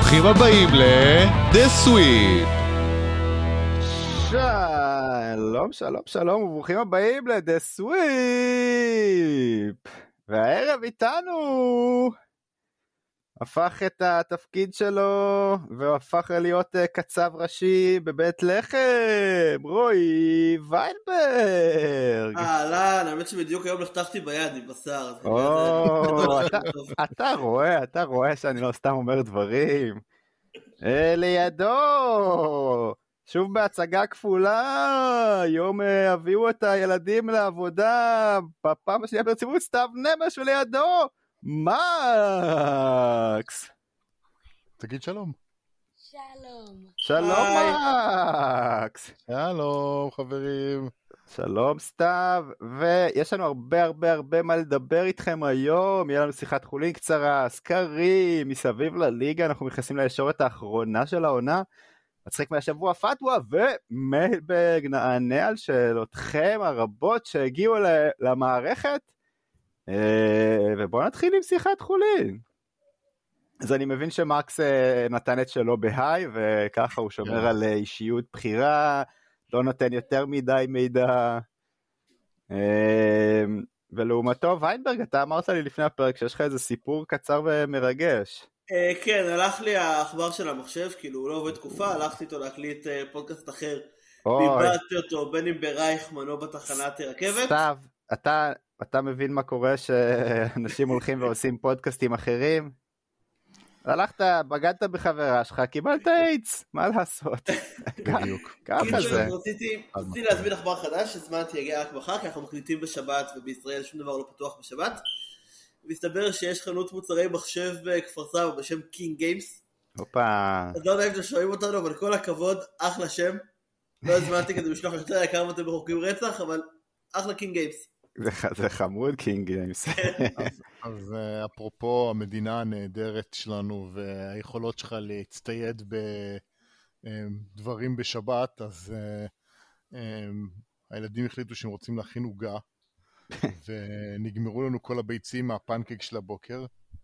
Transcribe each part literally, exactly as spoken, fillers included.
ברוכים הבאים ל-The Sweep. שלום, שלום, שלום, וברוכים הבאים ל-The Sweep. והערב איתנו הפך את התפקיד שלו והפך להיות קצב ראשי בבית לחם, רועי ויינברג. אהלן, האמת שבדיוק היום נחתכתי ביד עם בשר. אתה רואה, אתה רואה שאני לא סתם אומר דברים. לידו, שוב בהצגה כפולה, יום הביאו את הילדים לעבודה, בפעם השנייה ברציפות סתיו נמש, ולידו מקס. תגיד שלום. שלום. שלום מקס. שלום חברים. שלום סתיו, ויש לנו הרבה הרבה הרבה מה לדבר איתכם היום. יהיה לנו שיחת חולין קצרה, סקרים מסביב לליגה, אנחנו נכנסים לישורת האחרונה של העונה, מצחיק מהשבוע פתווה, ומיילבג נענה על שאלותכם הרבות שהגיעו למערכת, ובואו נתחיל עם שיחת חולין. אז אני מבין שמקס נתן את שלו בהיי, וככה הוא שומר על אישיות בחירה, לא נותן יותר מדי מידע, ולעומתו ויינברג, אתה אמרת לי לפני הפרק שיש לך איזה סיפור קצר ומרגש. כן, הלך לי העכבר של המחשב, כאילו הוא לא עובד תקופה, הלכתי איתו להקליט פודקאסט אחר, ביבאתי אותו בין אם ברייכמן או בתחנת רכבת. סתיו, אתה, אתה מבין מה קורה שאנשים הולכים ועושים פודקאסטים אחרים? הלכת, בגדת בחברה שלך, קיבלת איידס, מה לעשות? בדיוק. ככה זה. רציתי להזמין עכבר חדש, הזמנתי יגיע רק מחר, כי אנחנו מקליטים בשבת, ובישראל שום דבר לא פתוח בשבת. מסתבר שיש חנות מוצרי מחשב בכפר סבא בשם קינג גיימס. הופה. אז לא יודע אם אתם שומעים אותנו, אבל כל הכבוד, אחלה שם. לא הזמנתי כדי משלוח יותר יקר ואתם בחוקים רצח, אבל אחלה קינג גיימס. זה חמוד קינג גיימס. אז אפרופו המדינה הנהדרת שלנו והיכולות שלך להצטייד בדברים בשבת, אז הילדים החליטו שהם רוצים להכין עוגה, ונגמרו לנו כל הביצים מהפנקק של הבוקר.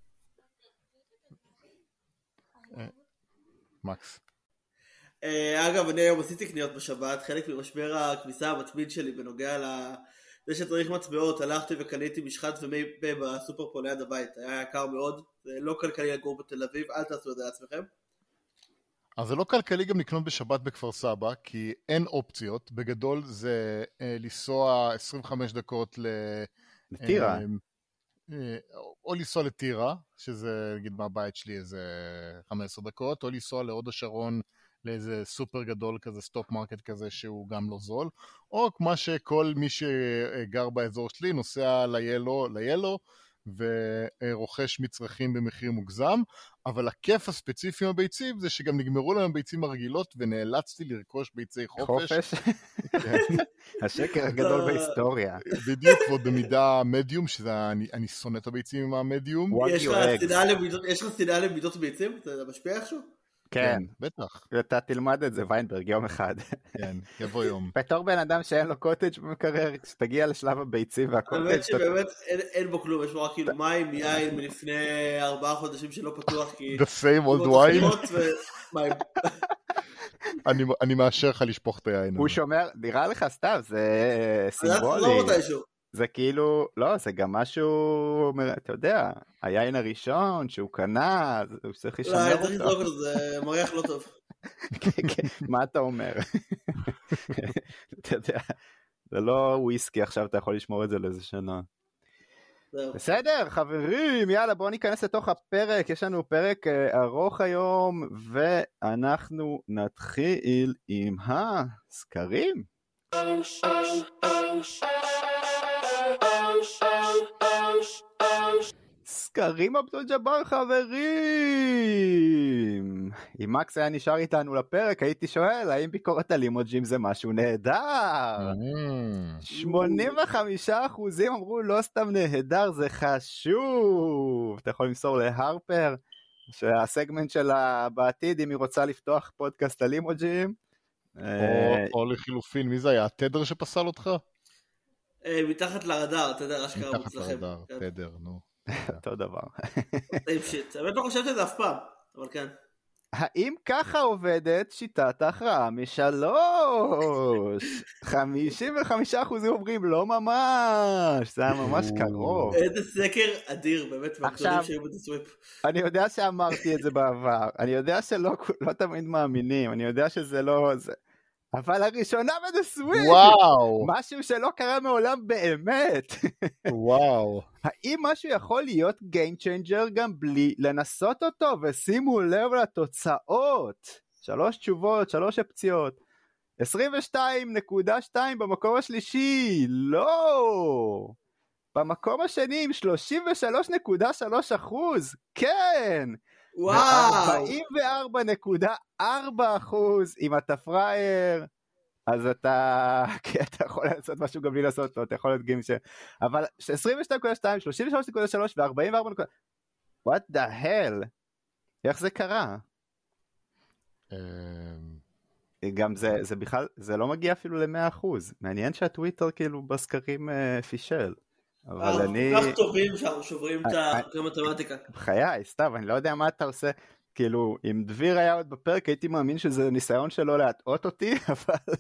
מקס. אגב, אני היום עשיתי קניות בשבת, חלק ממשבר הכניסה המתמיד שלי בנוגע לזה שצריך מצבעות, הלכתי וקניתי משחת ומי פה בסופר פה ליד הבית, היה יקר מאוד, זה לא כלכלי לגור בתל אביב, אל תעשו את זה לעצמכם. אז זה לא כלכלי גם לקנות בשבת בכפר סבא, כי אין אופציות, בגדול זה אה, לנסוע עשרים וחמש דקות ל... לטירה. אה, או לנסוע לטירה, שזה נגיד מהבית שלי איזה חמש עשרה דקות, או לנסוע להוד השרון לאיזה סופר גדול כזה, סטופ מרקט כזה שהוא גם לא זול, או כמו שכל מי שגר באזור שלי נוסע ליילו, ליילו, ורוכש מצרכים במחיר מוגזם, אבל הכיף הספציפי מהביצים זה שגם נגמרו להם ביצים הרגילות ונאלצתי לרכוש ביצי חופש. חופש? השקר הגדול בהיסטוריה. בדיוק, ועוד במידה מדיום, שזה אני שונא את הביצים עם המדיום. יש לך סדעה למידות ביצים? זה משפיע איכשהו? כן, בטח. אתה תלמד את זה ויינברג יום אחד. כן, יבוא יום. בתור בן אדם שאין לו קוטג' במקרר, שתגיע לשלב הביצים והקוטג'. האמת שבאמת אין בו כלום, יש בו רק כאילו מים, יין מלפני ארבעה חודשים שלא פתוח, כי... The same old wine. אני מאשר לך לשפוך את היין. הוא שומר, נראה לך סתיו, זה סימבולי. זה כאילו, לא, זה גם משהו, אתה יודע, היין הראשון שהוא קנה, הוא צריך לשמר אותו. לא, צריך לזרוק אותו, זה מריח לא טוב. מה אתה אומר? אתה יודע, זה לא וויסקי, עכשיו אתה יכול לשמור את זה לאיזה שנה. בסדר, חברים, יאללה, בואו ניכנס לתוך הפרק, יש לנו פרק ארוך היום, ואנחנו נתחיל עם הסקרים. סקרים אבדול ג'בר, חברים. אם מקס היה נשאר איתנו לפרק, הייתי שואל, האם ביקורת על אימוג'ים זה משהו נהדר? שמונים וחמישה אחוזים אמרו לא סתם נהדר, זה חשוב. אתה יכול למסור להרפר, שהסגמנט שלה בעתיד, אם היא רוצה לפתוח פודקאסט על אימוג'ים. או לחילופין, מי זה היה? התדר שפסל אותך? מתחת לרדאר, תדר אשכרה מוצלחם. מתחת לרדאר, תדר, נו. אותו דבר. סיים שיט, באמת לא חושבת את זה אף פעם, אבל כן. האם ככה עובדת שיטת ההכרעה משלוש? חמישים וחמישה אחוזים אומרים לא ממש, זה היה ממש קרוב. איזה סקר אדיר, באמת, מהגדולים שהיו בדסוויפ. אני יודע שאמרתי את זה בעבר, אני יודע שלא לא תמיד מאמינים, אני יודע שזה לא... זה... אבל הראשונה בדסוויפ, וואו, משהו שלא קרה מעולם באמת. וואו. האם משהו יכול להיות Game Changer גם בלי לנסות אותו? ושימו לב לתוצאות. שלוש תשובות, שלוש אפציות. עשרים ושתיים נקודה שתיים במקום השלישי, לא. במקום השני עם שלושים ושלוש נקודה שלוש אחוז, כן. וואו. ארבעים וארבע נקודה ארבע אחוז, אם אתה פרייר, אז אתה, כי אתה יכול לעשות משהו גם בלי לעשות אותו, אתה יכול להיות גימש, אבל עשרים ושתיים נקודה שתיים, שלושים ושלוש נקודה שלוש ו-ארבעים וארבע נקודה... What the hell? איך זה קרה? גם זה, זה בכלל, זה לא מגיע אפילו ל-מאה אחוז. מעניין שהטוויטר כאילו בסקרים פישל. אבל אני... אנחנו כל כך טובים שאנחנו שוברים את המתמטיקה. בחיי, סתיו, אני לא יודע מה אתה עושה. כאילו, אם דביר היה עוד בפרק, הייתי מאמין שזה ניסיון שלו להטעות אותי, אבל...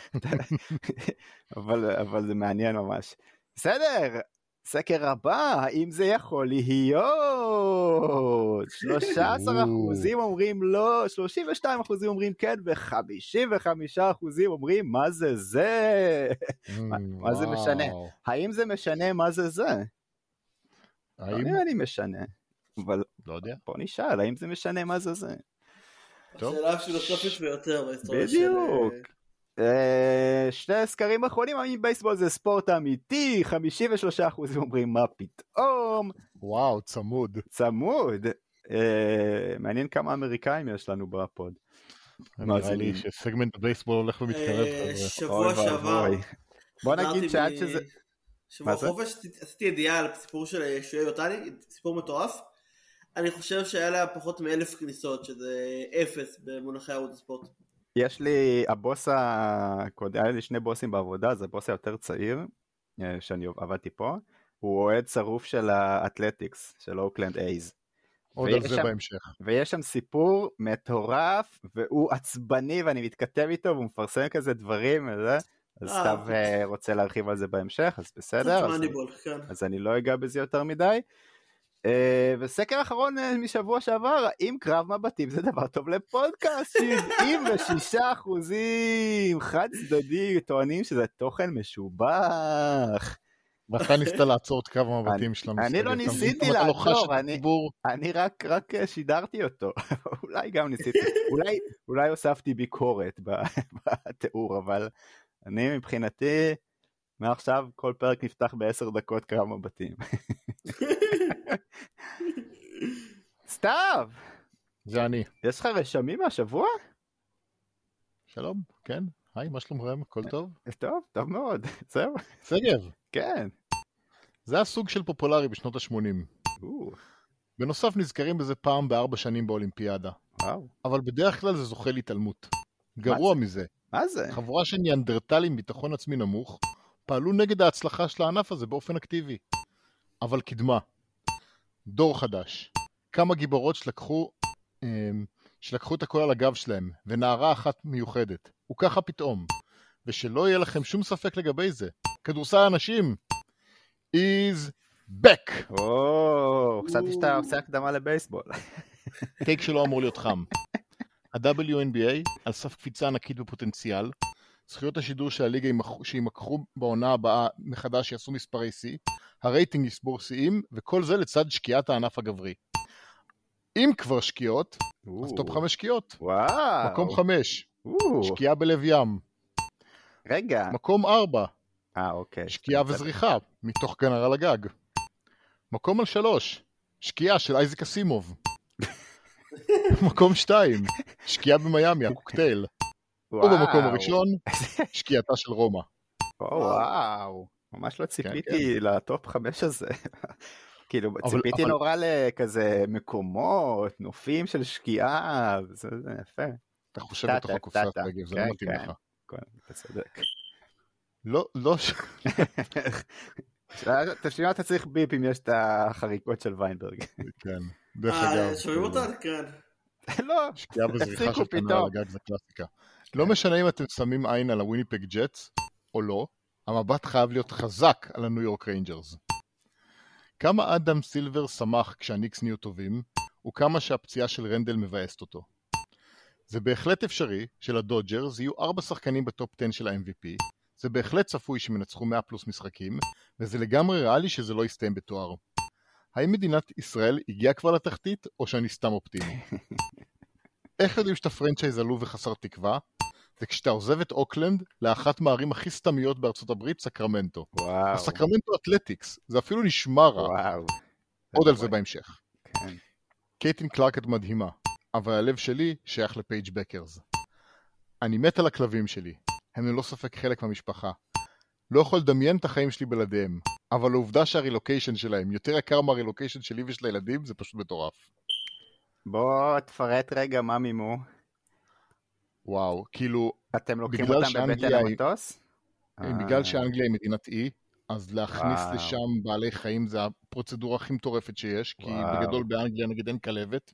אבל, אבל זה מעניין ממש. בסדר, סקר הבא, האם זה יכול להיות? שלושה עשר אחוזים אומרים לא, שלושים ושתיים אחוזים אומרים כן, ו-חמישים וחמישה אחוזים אומרים מה זה זה? מה זה משנה? האם זה משנה מה זה זה? האם אני משנה? אבל לא יודע. בוא נשאל, האם זה משנה מה זה זה? השאלה פילוסופית ביותר. בדיוק. שני סקרים אחרונים, האם בייסבול זה ספורט אמיתי? חמישים ושלושה אחוזים אומרים מה פתאום. וואו, צמוד. צמוד. מעניין כמה אמריקאים יש לנו בפוד. נראה לי שסגמנט הבייסבול הולך ומתקרב. שבוע שעבר. בוא נגיד שעד שזה... שבוע חופש עשיתי ידיעה על סיפור של שועי אותני, סיפור מטורף. אני חושב שהיה לה פחות מאלף כניסות, שזה אפס במונחי ערוץ הספורט. יש לי, הבוס הקודם, היה לי שני בוסים בעבודה, זה הבוס היותר צעיר, שאני עבדתי פה, הוא אוהד שרוף של האתלטיקס, של אוקלנד אייז. עוד על זה בהמשך. ויש שם סיפור מטורף, והוא עצבני, ואני מתכתב איתו, והוא מפרסם כזה דברים, וזה, אז סתיו רוצה להרחיב על זה בהמשך, אז בסדר, אז אני לא אגע בזה יותר מדי. וסקר אחרון משבוע שעבר, האם קרב מבטים זה דבר טוב לפודקאסט? שבעים ושישה אחוזים חד צדדי טוענים שזה תוכן משובח. ואתה ניסית לעצור את קרב המבטים שלנו. אני לא ניסיתי לעצור, אני רק שידרתי אותו. אולי גם ניסיתי, אולי הוספתי ביקורת בתיאור, אבל אני מבחינתי מעכשיו כל פרק נפתח בעשר דקות קרב מבטים. סתיו! זה אני. יש לך רשמים מהשבוע? שלום, כן. היי, מה שלומכם? הכל טוב? טוב, טוב מאוד. זהו. סגב. כן. זה הסוג של פופולרי בשנות ה-שמונים. בנוסף נזכרים בזה פעם בארבע שנים באולימפיאדה. וואו. אבל בדרך כלל זה זוכה להתעלמות. גרוע מזה. מה זה? חבורה של ניאנדרטלים ביטחון עצמי נמוך, פעלו נגד ההצלחה של הענף הזה באופן אקטיבי. אבל קדמה. דור חדש. כמה גיבורות שלקחו, שלקחו את הכל על הגב שלהם, ונערה אחת מיוחדת. וככה פתאום. ושלא יהיה לכם שום ספק לגבי זה. כדורסל האנשים is back. או, חשבתי שאתה עושה הקדמה לבייסבול. טייק שלא אמור להיות חם. ה-דאבליו אן בי איי על סף קפיצה ענקית בפוטנציאל. זכויות השידור של הליגה שימקחו בעונה הבאה מחדש יעשו מספרי C. הרייטינג יסבור שיאים, וכל זה לצד שקיעת הענף הגברי. אם כבר שקיעות, אז טופ חמש שקיעות. וואו. מקום חמש. שקיעה בלב ים. רגע. מקום ארבע. אה, אוקיי. שקיעה וזריחה, מתוך גנר על הגג. מקום על שלוש. שקיעה של אייזק אסימוב. מקום שתיים. שקיעה במיימי, הקוקטייל. ובמקום הראשון, שקיעתה של רומא. וואו. ממש לא ציפיתי לטופ חמש הזה. כאילו, ציפיתי נורא לכזה מקומות, נופים של שקיעה, זה יפה. אתה חושב בתוך הקופסת רגב, זה לא מתאים לך. כן, אתה צודק. לא, לא. תשמע, אתה צריך ביפ אם יש את החריקות של ויינברג. כן, דרך אגב. שומעים אותה? כן. לא, שקיעה וזריחה של כנר על הגג זה קלאסיקה. לא משנה אם אתם שמים עין על הוויניפג ג'טס או לא, המבט חייב להיות חזק על הניו יורק ריינג'רס. כמה אדם סילבר שמח כשהניקס נהיו טובים, וכמה שהפציעה של רנדל מבאסת אותו. זה בהחלט אפשרי שלדודג'רס יהיו ארבע שחקנים בטופ עשר של ה-אם וי פי, זה בהחלט צפוי שמנצחו מאה פלוס משחקים, וזה לגמרי ריאלי שזה לא יסתיים בתואר. האם מדינת ישראל הגיעה כבר לתחתית, או שאני סתם אופטימי? איך יודעים שאתה פרנצ'ייז עלוב וחסר תקווה? זה כשאתה עוזב את אוקלנד לאחת מהערים הכי סתמיות בארצות הברית, סקרמנטו. וואו. הסקרמנטו אתלטיקס, זה אפילו נשמע רע. וואו. עוד על זה בהמשך. כן. קייטין קלארק מדהימה, אבל הלב שלי שייך לפייג' בקרס. אני מת על הכלבים שלי, הם ללא ספק חלק מהמשפחה. לא יכול לדמיין את החיים שלי בלעדיהם, אבל העובדה שהרילוקיישן שלהם יותר יקר מהרילוקיישן שלי ושל הילדים, זה פשוט מטורף. בוא תפרט רגע מה מימו. וואו, כאילו... אתם לוקחים אותם בבטן המטוס? בגלל שאנגליה היא מדינת אי, אז להכניס לשם בעלי חיים זה הפרוצדורה הכי מטורפת שיש, כי בגדול באנגליה נגיד אין כלבת.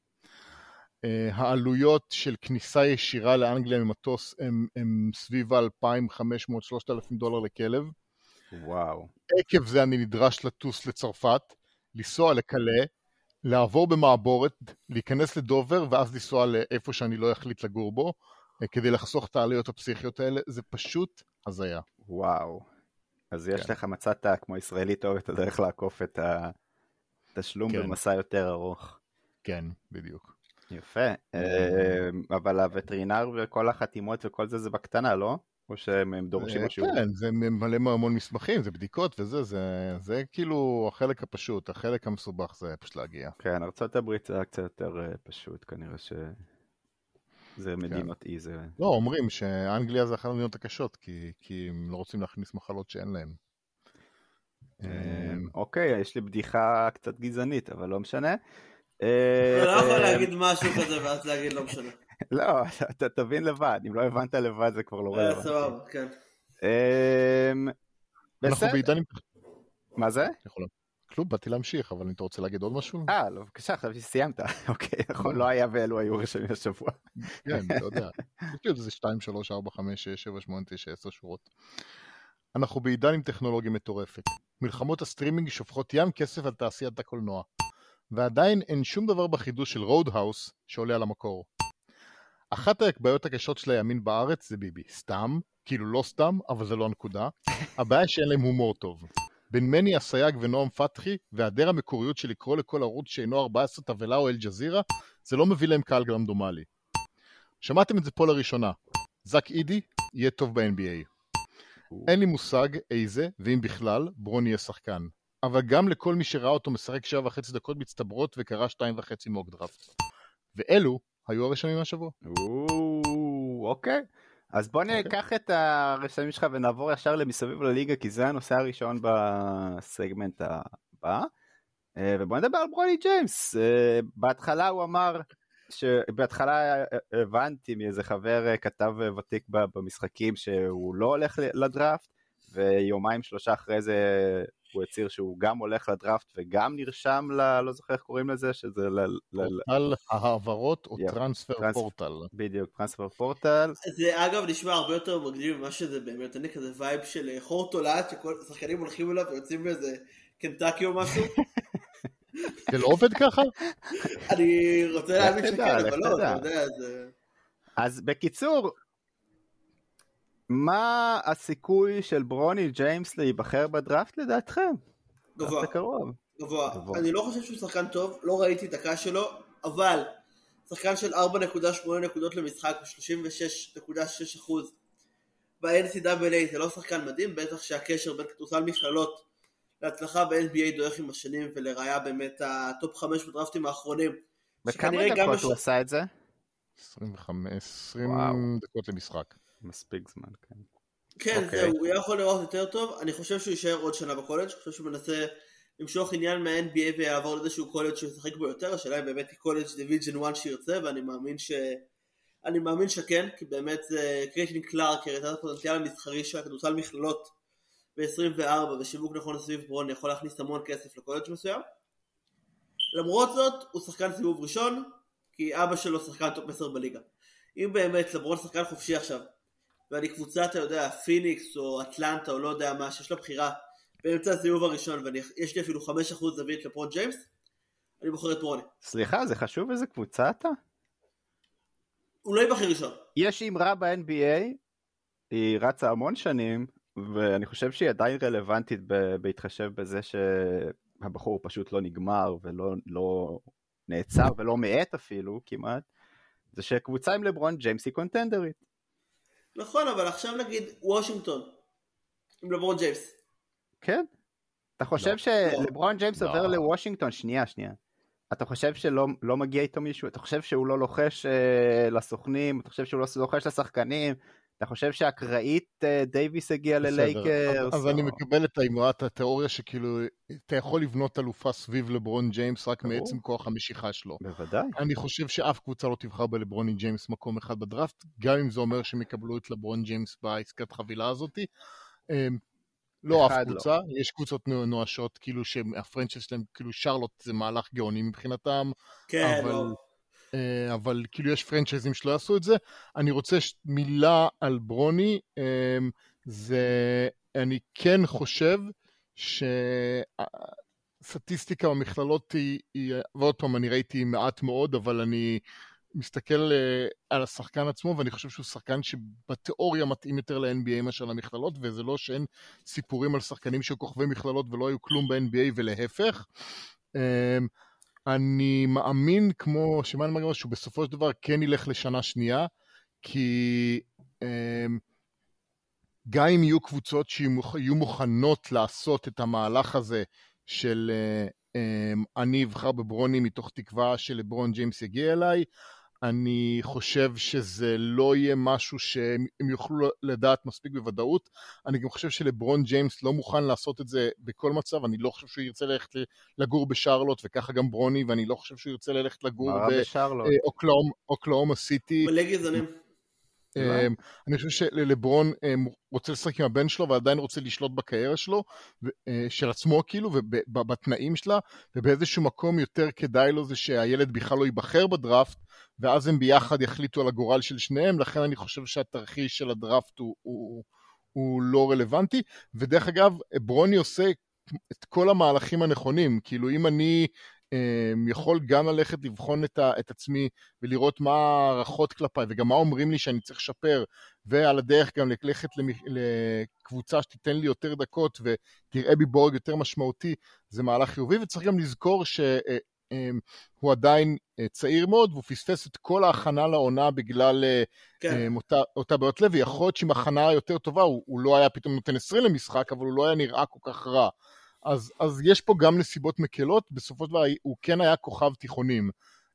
העלויות של כניסה ישירה לאנגליה ממטוס הם סביב אלפיים וחמש מאות עד שלושת אלפים דולר לכלב. וואו. עקב זה אני נדרש לטוס לצרפת, לנסוע לקלה, לעבור במעבורת, להיכנס לדובר ואז לנסוע לאיפה שאני לא יחליט לגור בו, כדי לחסוך את העלויות הפסיכיות האלה. זה פשוט הזיה. וואו. אז יש כן. לך מצאת כמו ישראלי טוב את הדרך לעקוף את התשלום כן. במסע יותר ארוך. כן, בדיוק. יפה. אבל הווטרינר וכל החתימות וכל זה זה בקטנה, לא? או שהם דורשים משהו? כן, זה ממלא המון מסמכים, זה בדיקות וזה, זה, זה כאילו החלק הפשוט, החלק המסובך זה פשוט להגיע. כן, ארצות הברית זה קצת יותר פשוט, כנראה ש... זה מדינות אי, זה... לא, אומרים שאנגליה זה אחת המדינות הקשות, כי, כי הם לא רוצים להכניס מחלות שאין להם. אוקיי, יש לי בדיחה קצת גזענית, אבל לא משנה. אתה לא יכול להגיד משהו כזה ואז להגיד לא משנה. לא, אתה תבין לבד, אם לא הבנת לבד זה כבר לא רלוונטי. סבבה, כן. אנחנו בעידן... מה זה? כלום, באתי להמשיך, אבל אם אתה רוצה להגיד עוד משהו? אה, לא, בבקשה, חשבתי שסיימת. אוקיי, נכון, לא היה ואלו היו רשמים השבוע. כן, לא יודע. יש לי עוד איזה שתיים, שלוש, ארבע, חמש, שש, שבע, שמונה, תשע, עשר שורות. אנחנו בעידן עם טכנולוגיה מטורפת. מלחמות הסטרימינג שופכות ים כסף על תעשיית הקולנוע. ועדיין אין שום דבר בחידוש של רודהאוס שעולה על המקור. אחת הבעיות הקשות של הימין בארץ זה ביבי. סתם, כאילו לא סתם, אבל זה לא הנקודה. הבעיה שאין להם הומור טוב. בין מני הסייג ונועם פתחי, והיעדר המקוריות של לקרוא לכל ערוץ שאינו ארבע עשרה תבלה או אל-ג'זירה, זה לא מביא להם קהל רנדומלי. שמעתם את זה פה לראשונה. זק אידי יהיה טוב ב-אן בי איי. אין לי מושג איזה, ואם בכלל, ברון יהיה שחקן. אבל גם לכל מי שראה אותו משחק שבע וחצי דקות מצטברות וקרא שתיים וחצי מוק דראפט. ואלו היו הרשמים מהשבוע. אוקיי. אז בוא ניקח את הרשמים שלך ונעבור ישר למסביב לליגה, כי זה הנושא הראשון בסגמנט הבא. ובוא נדבר על ברוני ג'יימס. בהתחלה הוא אמר, שבהתחלה הבנתי מאיזה חבר כתב ותיק במשחקים שהוא לא הולך לדראפט, ויומיים שלושה אחרי זה הוא הצהיר שהוא גם הולך לדראפט וגם נרשם ל... לא זוכר איך קוראים לזה, שזה ל... פורטל העברות או טרנספר פורטל. בדיוק, טרנספר פורטל. זה אגב נשמע הרבה יותר מגניב ממה שזה באמת, אני כזה וייב של חור תולעת, שכל שחקנים הולכים אליו ויוצאים באיזה קנטקי או משהו. זה לא עובד ככה? אני רוצה להאמין שכן, אבל לא, אתה יודע, זה... אז בקיצור, מה הסיכוי של ברוני ג'יימס להיבחר בדראפט לדעתכם? גבוה. גבוה. אני לא חושב שהוא שחקן טוב, לא ראיתי את הקה שלו, אבל שחקן של ארבע נקודה שמונה נקודות למשחק ו-שלושים ושש נקודה שש אחוז ב-אן סי דאבל איי זה לא שחקן מדהים, בטח שהקשר בין כדורסל מכללות להצלחה ב-אן בי איי דועך עם השנים, ולראיה באמת הטופ חמש בדראפטים האחרונים. בכמה דקות הוא עשה את זה? עשרים וחמש, עשרים דקות למשחק. מספיק זמן, כן. כן, okay. זהו, הוא יכול לראות יותר טוב. אני חושב שהוא יישאר עוד שנה בקולג', אני חושב שהוא מנסה למשוך עניין מה-אן בי איי ויעבור לאיזשהו קולג' שהוא ישחק בו יותר. השאלה היא באמת היא קולג' דיוויז'ן אחת שירצה, ואני מאמין ש... אני מאמין שכן, כי באמת זה קייטין קלארק, הראתה את הפוטנציאל המסחרי של הכדורסל מכללות ב-עשרים וארבע, ושיווק נכון לסביב ברון יכול להכניס המון כסף לקולג' מסוים. למרות זאת, הוא שחקן סיבוב ראשון, כי אבא שלו שחקן טופ עשר בליגה. אם באמת לברון שחקן חופשי עכשיו, ואני קבוצה, אתה יודע, פיניקס או אטלנטה או לא יודע מה, שיש לה בחירה באמצע הסיבוב הראשון, ויש לי אפילו חמישה אחוז זווית לברון ג'יימס, אני בוחר את ברוני. סליחה, זה חשוב איזה קבוצה אתה? הוא לא יבחר ראשון. יש אמרה ב-אן בי איי, היא רצה המון שנים, ואני חושב שהיא עדיין רלוונטית בהתחשב בזה שהבחור פשוט לא נגמר ולא לא נעצר ולא מעט אפילו כמעט, זה שקבוצה עם לברון ג'יימס היא קונטנדרית. נכון, אבל עכשיו נגיד וושינגטון עם לברון ג'יימס. כן? אתה חושב שלברון ג'יימס עובר לוושינגטון, שנייה, שנייה. אתה חושב שלא לא מגיע איתו מישהו? אתה חושב שהוא לא לוחש uh, לסוכנים? אתה חושב שהוא לא לוחש לשחקנים? אתה חושב שהקראית uh, דייביס הגיע ללייקרס? אז או... אני מקבל את האמרת התיאוריה שכאילו אתה יכול לבנות אלופה סביב לברון ג'יימס רק מעצם כוח המשיכה שלו. בוודאי. אני חושב שאף קבוצה לא תבחר בלברוני ג'יימס מקום אחד בדראפט, גם אם זה אומר שהם יקבלו את לברון ג'יימס בעסקת חבילה הזאת. לא אף קבוצה, לא. יש קבוצות נואשות, כאילו שהפרנצ'ייז שלהם, כאילו שרלוט זה מהלך גאוני מבחינתם, כן, אבל, לא. uh, אבל כאילו יש פרנצ'ייזים שלא יעשו את זה. אני רוצה מילה על ברוני, um, זה, אני כן חושב שסטטיסטיקה במכללות היא, היא, ועוד פעם אני ראיתי מעט מאוד, אבל אני מסתכל uh, על השחקן עצמו, ואני חושב שהוא שחקן שבתיאוריה מתאים יותר ל-אן בי איי מאשר למכללות, וזה לא שאין סיפורים על שחקנים של כוכבי מכללות ולא היו כלום ב-אן בי איי ולהפך. Um, אני מאמין כמו שמען מגמר שהוא בסופו של דבר כן ילך לשנה שנייה, כי um, גם אם יהיו קבוצות שיהיו מוכנות לעשות את המהלך הזה של uh, um, אני אבחר בברוני מתוך תקווה שלברון ג'יימס יגיע אליי, אני חושב שזה לא יהיה משהו שהם יוכלו לדעת מספיק בוודאות. אני גם חושב שלברון ג'יימס לא מוכן לעשות את זה בכל מצב. אני לא חושב שהוא ירצה ללכת לגור בשרלוט, וככה גם ברוני, ואני לא חושב שהוא ירצה ללכת לגור באוקלאומה סיטי. בלגזנים. אני חושב שלברון רוצה לשחק עם הבן שלו ועדיין רוצה לשלוט בקריירה שלו של עצמו כאילו ובתנאים שלה, ובאיזשהו מקום יותר כדאי לו זה שהילד בכלל לא ייבחר בדראפט, ואז הם ביחד יחליטו על הגורל של שניהם. לכן אני חושב שהתרחיש של הדראפט הוא, הוא, הוא לא רלוונטי. ודרך אגב, ברוני עושה את כל המהלכים הנכונים, כאילו אם אני יכול גם ללכת לבחון את, ה, את עצמי ולראות מה הערכות כלפיי וגם מה אומרים לי שאני צריך לשפר, ועל הדרך גם ללכת לקבוצה שתיתן לי יותר דקות ותראה בי בורג יותר משמעותי, זה מהלך חיובי. וצריך גם לזכור שהוא עדיין צעיר מאוד והוא פספס את כל ההכנה לעונה בגלל כן. אותה, אותה בעיות לב, ויכול להיות שעם הכנה יותר טובה הוא, הוא לא היה פתאום נותן עשרים למשחק, אבל הוא לא היה נראה כל כך רע. אז, אז יש פה גם נסיבות מקלות. בסופו של דבר הוא כן היה כוכב תיכונים,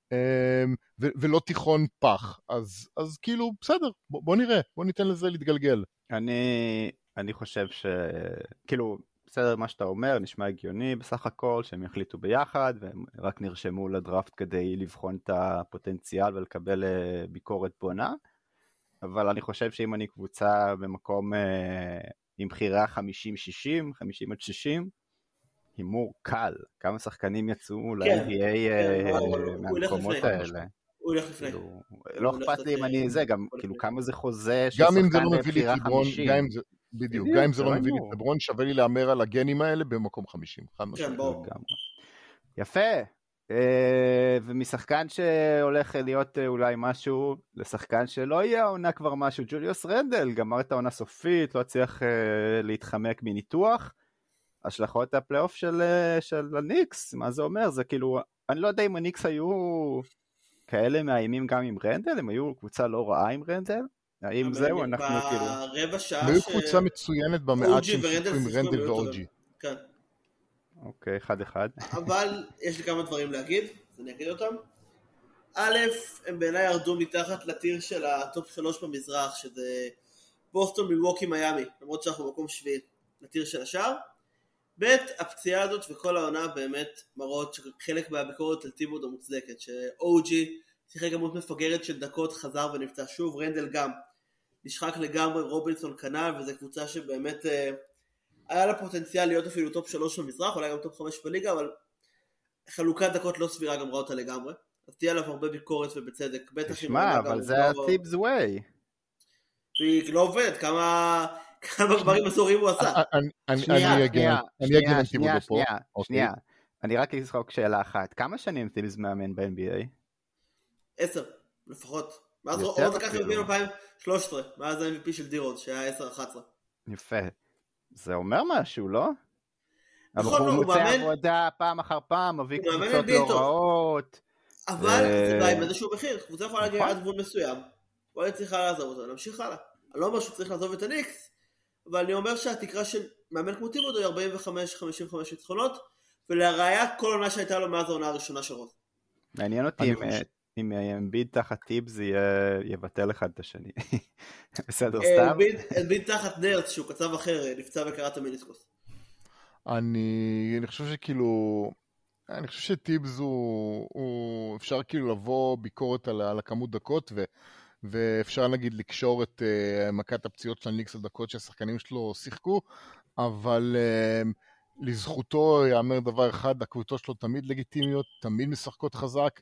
ו, ולא תיכון פח, אז, אז כאילו בסדר, בוא, בוא נראה, בוא ניתן לזה להתגלגל. אני, אני חושב ש... כאילו בסדר מה שאתה אומר, נשמע הגיוני בסך הכל, שהם יחליטו ביחד, והם רק נרשמו לדראפט כדי לבחון את הפוטנציאל ולקבל ביקורת בונה, אבל אני חושב שאם אני קבוצה במקום עם בחירה חמישים שישים, חמישים עד שישים, הימור קל, כמה שחקנים יצאו ל-אן בי איי מהמקומות האלה. הוא ילך לפני. לא אכפת לי אם אני זה, גם כאילו כמה זה חוזה גם אם זה לא מביא לי לברון, בדיוק, גם אם זה לא מביא לי לברון, שווה לי לאמר על הגנים האלה במקום חמישים. כן, בואו. יפה. ומשחקן שהולך להיות אולי משהו, לשחקן שלא יהיה העונה כבר משהו, ג'וליוס רנדל, גמר את העונה סופית, לא צריך להתחמק מניתוח. השלכות הפלייאוף של, של הניקס, מה זה אומר? זה כאילו, אני לא יודע אם הניקס היו כאלה מאיימים גם עם רנדל, הם היו קבוצה לא רעה עם רנדל, האם זהו, אנחנו כאילו... ברבע שעה היו קבוצה מצוינת במעט שהם שיחקו עם רנדל ואוג'י. כן. אוקיי, אחד אחד. אבל יש לי כמה דברים להגיד, אז אני אגיד אותם. א', הם בעיניי ירדו מתחת לטיר של הטופ שלוש במזרח, שזה בוסטון, מילווקי, מיאמי, למרות שאנחנו במקום שביעי, לטיר של השאר. ב', הפציעה הזאת וכל העונה באמת מראות שחלק מהביקורת על טיבודו מוצדקת, שאוג'י שיחק כמות מפגרת של דקות, חזר ונפצע שוב, רנדל גם נשחק לגמרי, רובינסון כנ"ל, וזו קבוצה שבאמת אה, היה לה פוטנציאל להיות אפילו טופ שלוש במזרח, אולי גם טופ חמש בליגה, אבל חלוקת דקות לא סבירה גמרה אותה לגמרי, אז תהיה עליו הרבה ביקורת ובצדק. תשמע, אבל זה ה-Thibs way. והיא לא עובדת, כמה גמרים מסורים הוא עשה. שנייה, שנייה, שנייה, שנייה, שנייה. אני רק אזרוק שאלה אחת. כמה שנים Thibs מאמן ב-אן בי איי? עשר, לפחות. מאז רוז לקח עם אלפיים ושלוש עשרה, מאז ה-אם וי פי של דירוד, שהיה עשר אחת עשרה. יפה. זה אומר משהו, לא? נכון, הוא מוצא עבודה פעם אחר פעם, מביא קבוצות לא רעות. אבל זה בא עם איזשהו מחיר, קבוצה יכולה להגיע עד גבול מסוים, אולי צריכה לעזוב אותו, נמשיך הלאה. אני לא אומר שהוא צריך לעזוב את הניקס, אבל אני אומר שהתקרה של מאמן כמו טיבודו היא ארבעים וחמש חמישים וחמש ניצחונות, ולראיה כל עונה שהייתה לו מאז העונה הראשונה של רוז. מעניין אותי אם אמביד תחת טיבס יבטל אחד את השני. בסדר, סתם? אמביד תחת נרץ שהוא קצב אחר, נפצע וקראת המיניסקוס. אני חושב שכאילו, אני חושב שטיבס הוא, אפשר כאילו לבוא ביקורת על הכמות דקות, ואפשר נגיד לקשור את מכת הפציעות של הניקס על דקות שהשחקנים שלו שיחקו, אבל לזכותו יאמר דבר אחד, הקבוצות שלו תמיד לגיטימיות, תמיד משחקות חזק,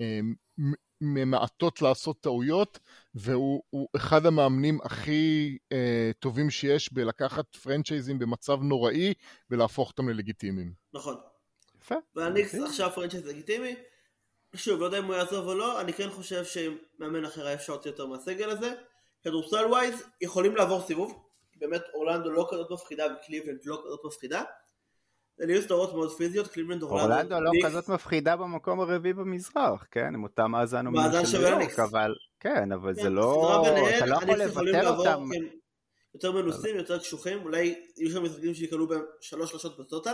ממעטות לעשות טעויות, והוא אחד המאמנים הכי אה, טובים שיש בלקחת פרנצ'ייזים במצב נוראי ולהפוך אותם ללגיטימיים. נכון. יפה. והניקס עכשיו פרנצ'ייז לגיטימי, שוב, לא יודע אם הוא יעזוב או לא, אני כן חושב שמאמן אחר היה אפשר יותר מהסגל הזה. כדורסל ווייז יכולים לעבור סיבוב, באמת אורלנדו לא כזאת מפחידה וקליבלנד לא כזאת מפחידה. זה נהיו סדרות מאוד פיזיות, קליבלנד אורלנדו. אורלנדו לא כזאת מפחידה במקום הרביעי במזרח, כן? עם אותם מאזן מאזן של הניקס. אבל כן, אבל זה לא, אתה לא יכול לבטל אותם. יותר מנוסים, יותר קשוחים, אולי יהיו שם משחקים שיקלו בהם שלוש שלושות בטוטל,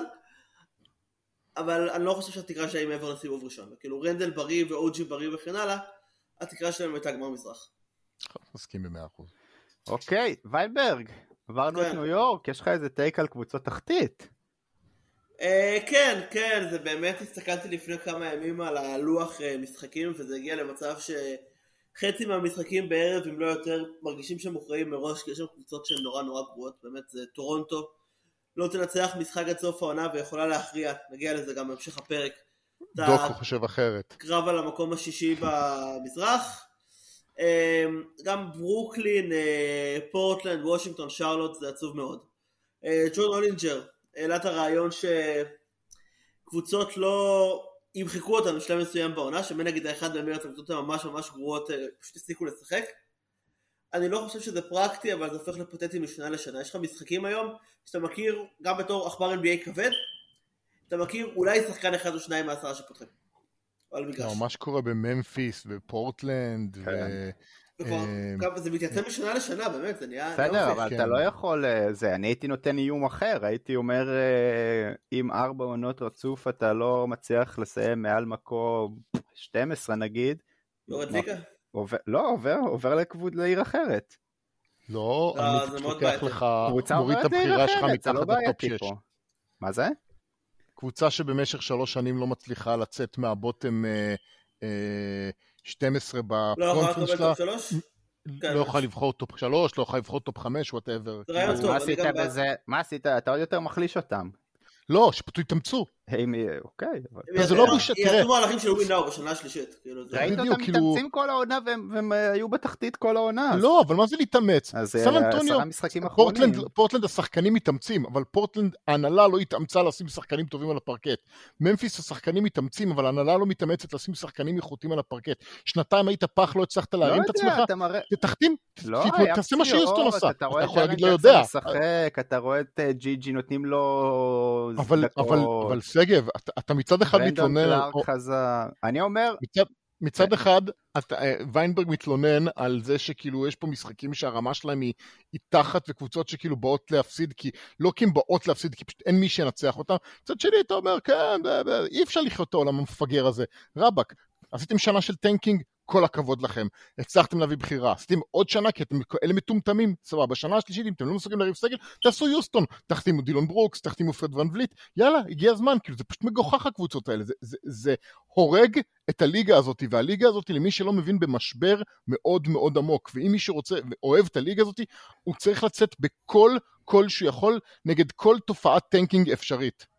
אבל אני לא חושב שהתקרה שלהם מעבר לסיבוב ראשון. כאילו רנדל בריא ואוג'י בריא וכן הלאה, התקרה שלהם הייתה גמר מזרח. מסכים במאה אחוז. אוקיי, ויינברג, עברנו את ניו יורק, יש לך איזה טייק על קבוצות תחתית? כן, כן, זה באמת הסתכלתי לפני כמה ימים על הלוח משחקים, וזה הגיע למצב שחצי מהמשחקים בערב, אם לא יותר, מרגישים שהם מוכרעים מראש, כי יש שם קבוצות שהן נורא נורא גרועות, באמת זה טורונטו, לא תנצח משחק עד סוף העונה ויכולה להכריע, נגיע לזה גם בהמשך הפרק. דוקו חושב אחרת. קרב על המקום השישי במזרח, גם ברוקלין, פורטלנד, וושינגטון, שרלוט, זה עצוב מאוד. ג'ון הולינג'ר, העלה את הרעיון שקבוצות לא ימחקו אותנו בשלב מסוים בעונה, שמן נגיד האחד במרץ הקבוצות ממש ממש גרועות פשוט הסתיקו לשחק. אני לא חושב שזה פרקטי, אבל זה הופך לפוטטי משנה לשנה. יש לך משחקים היום שאתה מכיר גם בתור אכבר אן בי איי כבד, אתה מכיר אולי שחקן אחד או שניים מהעשרה שפותחים. מה שקורה בממפיס ופורטלנד ו... זה מתייצב משנה לשנה, באמת, זה נהיה... בסדר, אבל אתה לא יכול... אני הייתי נותן איום אחר, הייתי אומר, אם ארבע עונות רצוף אתה לא מצליח לסיים מעל מקום שתים עשרה נגיד. יורד ליגה? לא, עובר, עובר לכבוד לעיר אחרת. לא, אני פותח לך, מוריד את הבחירה שלך מתחת לטופ שש. מה זה? קבוצה שבמשך שלוש שנים לא מצליחה לצאת מהבוטם שתים עשרה בקונפרנס שלה, לא יכולה לבחור טופ שלוש, לא יכולה לבחור טופ חמש, whatever. מה עשית? אתה עוד יותר מחליש אותם. לא, שפתו יתאמצו. אוקיי. זה לא בושה, תראה. יעשו מהלכים של ווינאו בשנה השלישית. ראית אותם מתאמצים כל העונה והם היו בתחתית כל העונה. לא, אבל מה זה להתאמץ? סן אנטוניו, פורטלנד השחקנים מתאמצים, אבל פורטלנד ההנהלה לא התאמצה לשים שחקנים טובים על הפרקט. ממפיס השחקנים מתאמצים, אבל ההנהלה לא מתאמצת לשים שחקנים איכותיים על הפרקט. שנתיים היית פח, לא הצלחת להרים את עצמך, תחתים, תעשה מה שיוסטון עושה. אתה יכול להגיד לא יודע. אתה רואה את ג'י ג'י נותנים לו... אבל סגב, אתה מצד אחד מתלונן, אני אומר, מצד אחד ויינברג מתלונן על זה שכאילו יש פה משחקים שהרמה שלהם היא תחת, וקבוצות שכאילו באות להפסיד, כי לא כי הם באות להפסיד, כי פשוט אין מי שינצח אותם. מצד שני אתה אומר, כן, אי אפשר לחיות את העולם המפגר הזה. רבק, עשיתם שנה של טנקינג, כל הכבוד לכם, הצלחתם להביא בחירה, עשיתם עוד שנה, כי אתם אלה מטומטמים, סבבה, בשנה השלישית, אם אתם לא מסוגלים להריב סגל, תעשו יוסטון, תחתימו דילון ברוקס, תחתימו פרד ון וליט, יאללה, הגיע הזמן, כאילו זה פשוט מגוחך הקבוצות האלה, זה, זה, זה הורג את הליגה הזאת, והליגה הזאת, למי שלא מבין, במשבר מאוד מאוד עמוק, ואם מי שרוצה, ואוהב את הליגה הזאת, הוא צריך לצאת בכל, כל שהוא יכול, נגד כל תופעת טנקינג אפשרית.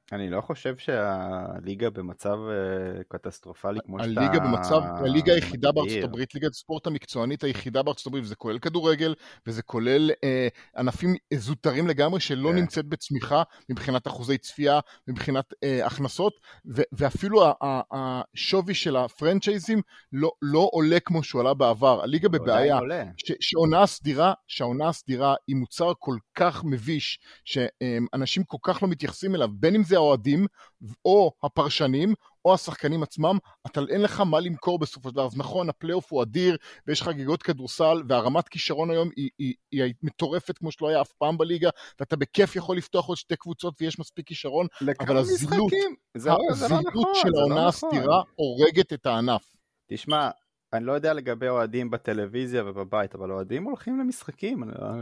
אני לא חושב שהליגה במצב קטסטרופלי כמו שאתה... הליגה במצב, הליגה היחידה בארצות הברית, ליגת הספורט המקצוענית היחידה בארצות הברית, וזה כולל כדורגל, וזה כולל אה, ענפים זוטרים לגמרי, שלא yeah. נמצאת בצמיחה, מבחינת אחוזי צפייה, מבחינת אה, הכנסות, ו- ואפילו השווי של הפרנצ'ייזים לא, לא עולה כמו שהוא עלה בעבר. הליגה בבעיה, ש- שעונה הסדירה, שהעונה הסדירה היא מוצר כל כך מביש, שאנשים כל כך לא מתייחסים אליו, בין אם זה האוהדים, או הפרשנים, או השחקנים עצמם, אתה אין לך מה למכור בסופו של דבר. אז נכון, הפלייאוף הוא אדיר, ויש חגיגות כדורסל, והרמת כישרון היום היא, היא, היא מטורפת כמו שלא היה אף פעם בליגה, ואתה בכיף יכול לפתוח עוד שתי קבוצות, ויש מספיק כישרון, אבל הזילות, הזילות של העונה הסדירה הורגת את הענף. תשמע, אני לא יודע לגבי אוהדים בטלוויזיה ובבית, אבל אוהדים הולכים למשחקים.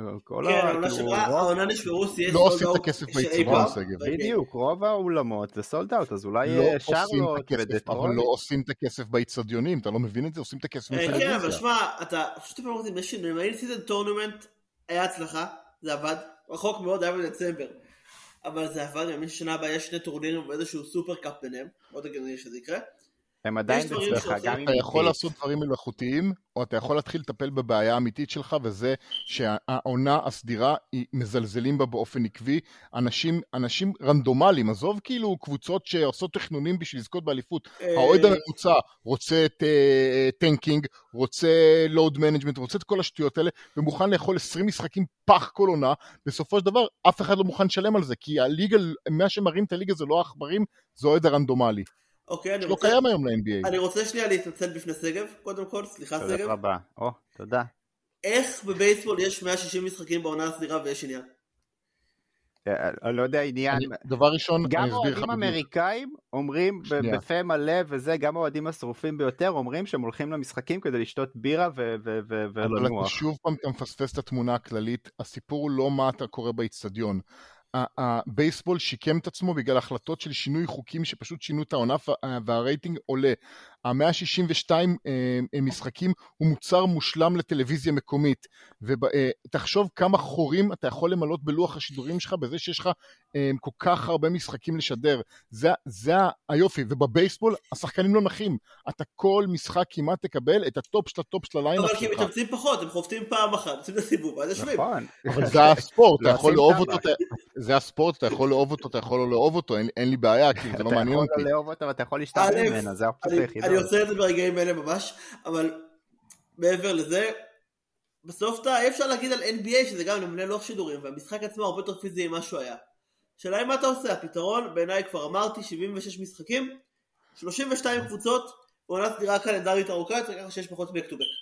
כן, העונה נשברו סי אס לא עושים את הכסף ביצרון, סגב. בדיוק, רוב האולמות זה סולד אאוט, אז אולי שרלוט ודטרויט. אבל לא עושים את הכסף באצטדיונים, אתה לא מבין את זה? עושים את הכסף בטלוויזיה. כן, אבל שמע, אתה פשוט פעם אומרים, יש שינויים, האין סיזן טורנמנט היה הצלחה, זה עבד, רחוק מאוד, היה בדצמבר, אבל זה עבד, אני חושב שנה הבאה יש שני טורנירים ואיזשהו סופר קאפ ביניהם, מאוד הגיוני שזה יקרה. הם עדיין בצלחה, גם אם... אתה יכול לעשות דברים מלאכותיים, או אתה יכול להתחיל לטפל בבעיה האמיתית שלך, וזה שהעונה הסדירה היא מזלזלים בה באופן עקבי, אנשים, אנשים רנדומליים, עזוב כאילו קבוצות שעושות תכנונים בשביל לזכות באליפות, האוהד הממוצע רוצה את טנקינג, רוצה לואוד מנג'מנט, רוצה את כל השטויות האלה, ומוכן לאכול עשרים משחקים פח כל עונה, בסופו של דבר אף אחד לא מוכן לשלם על זה, כי הליגה, מה שמרים את הליגה זה לא העכברים, זה האוהד הרנדומלי. אוקיי, אני לא רוצה... קיים היום ל-אן בי איי. אני רוצה שנייה להתנצל בפני סגב, קודם כל, סליחה סגב. תודה רבה, או, תודה. איך בבייסבול יש מאה ושישים משחקים בעונה הסדירה ויש עניין? אני לא יודע עניין. דבר ראשון, גם אוהדים אמריקאים אומרים בפה מלא וזה, גם האוהדים השרופים ביותר אומרים שהם הולכים למשחקים כדי לשתות בירה ולנוח. אבל שוב פעם אתה מפספס את התמונה הכללית, הסיפור הוא לא מה אתה קורא באצטדיון. הבייסבול שיקם את עצמו בגלל החלטות של שינוי חוקים שפשוט שינו את העונף והרייטינג עולה. ה-מאה שישים ושתיים משחקים הוא מוצר מושלם לטלוויזיה מקומית, ותחשוב כמה חורים אתה יכול למלות בלוח השידורים שלך בזה שיש לך כל כך הרבה משחקים לשדר. זה, זה היופי, ובבייסבול השחקנים לא נחים, אתה כל משחק כמעט תקבל את הטופ של הטופ של הליינאפ שלך. אבל כי מתאמצים פחות, הם חופטים פעם אחת, עושים את הסיבוב, אז יושבים. אבל זה הספורט, אתה יכול לאהוב אותו, זה הספורט, אתה יכול לאהוב אותו, אתה יכול לא לאהוב אותו, אין, אין לי בעיה, כי זה לא מעניין אותי. אתה יכול לאהוב אותו, ואתה יכול להשתמש ממנה, זה האופציות היחידות. אני עושה את זה ברגעים האלה ממש, אבל מעבר לזה, בסוף אתה, אי אפשר להגיד על אן בי איי שזה גם למנה לוח שידורים, והמשחק עצמו הרבה יותר פיזי ממה שהוא היה. שאלה היא מה אתה עושה? הפתרון, בעיניי כבר אמרתי, שבעים ושש משחקים, שלושים ושתיים קבוצות, ועונת סדירה קלנדרית ארוכה, צריך ככה שיש פחות בק טו בק.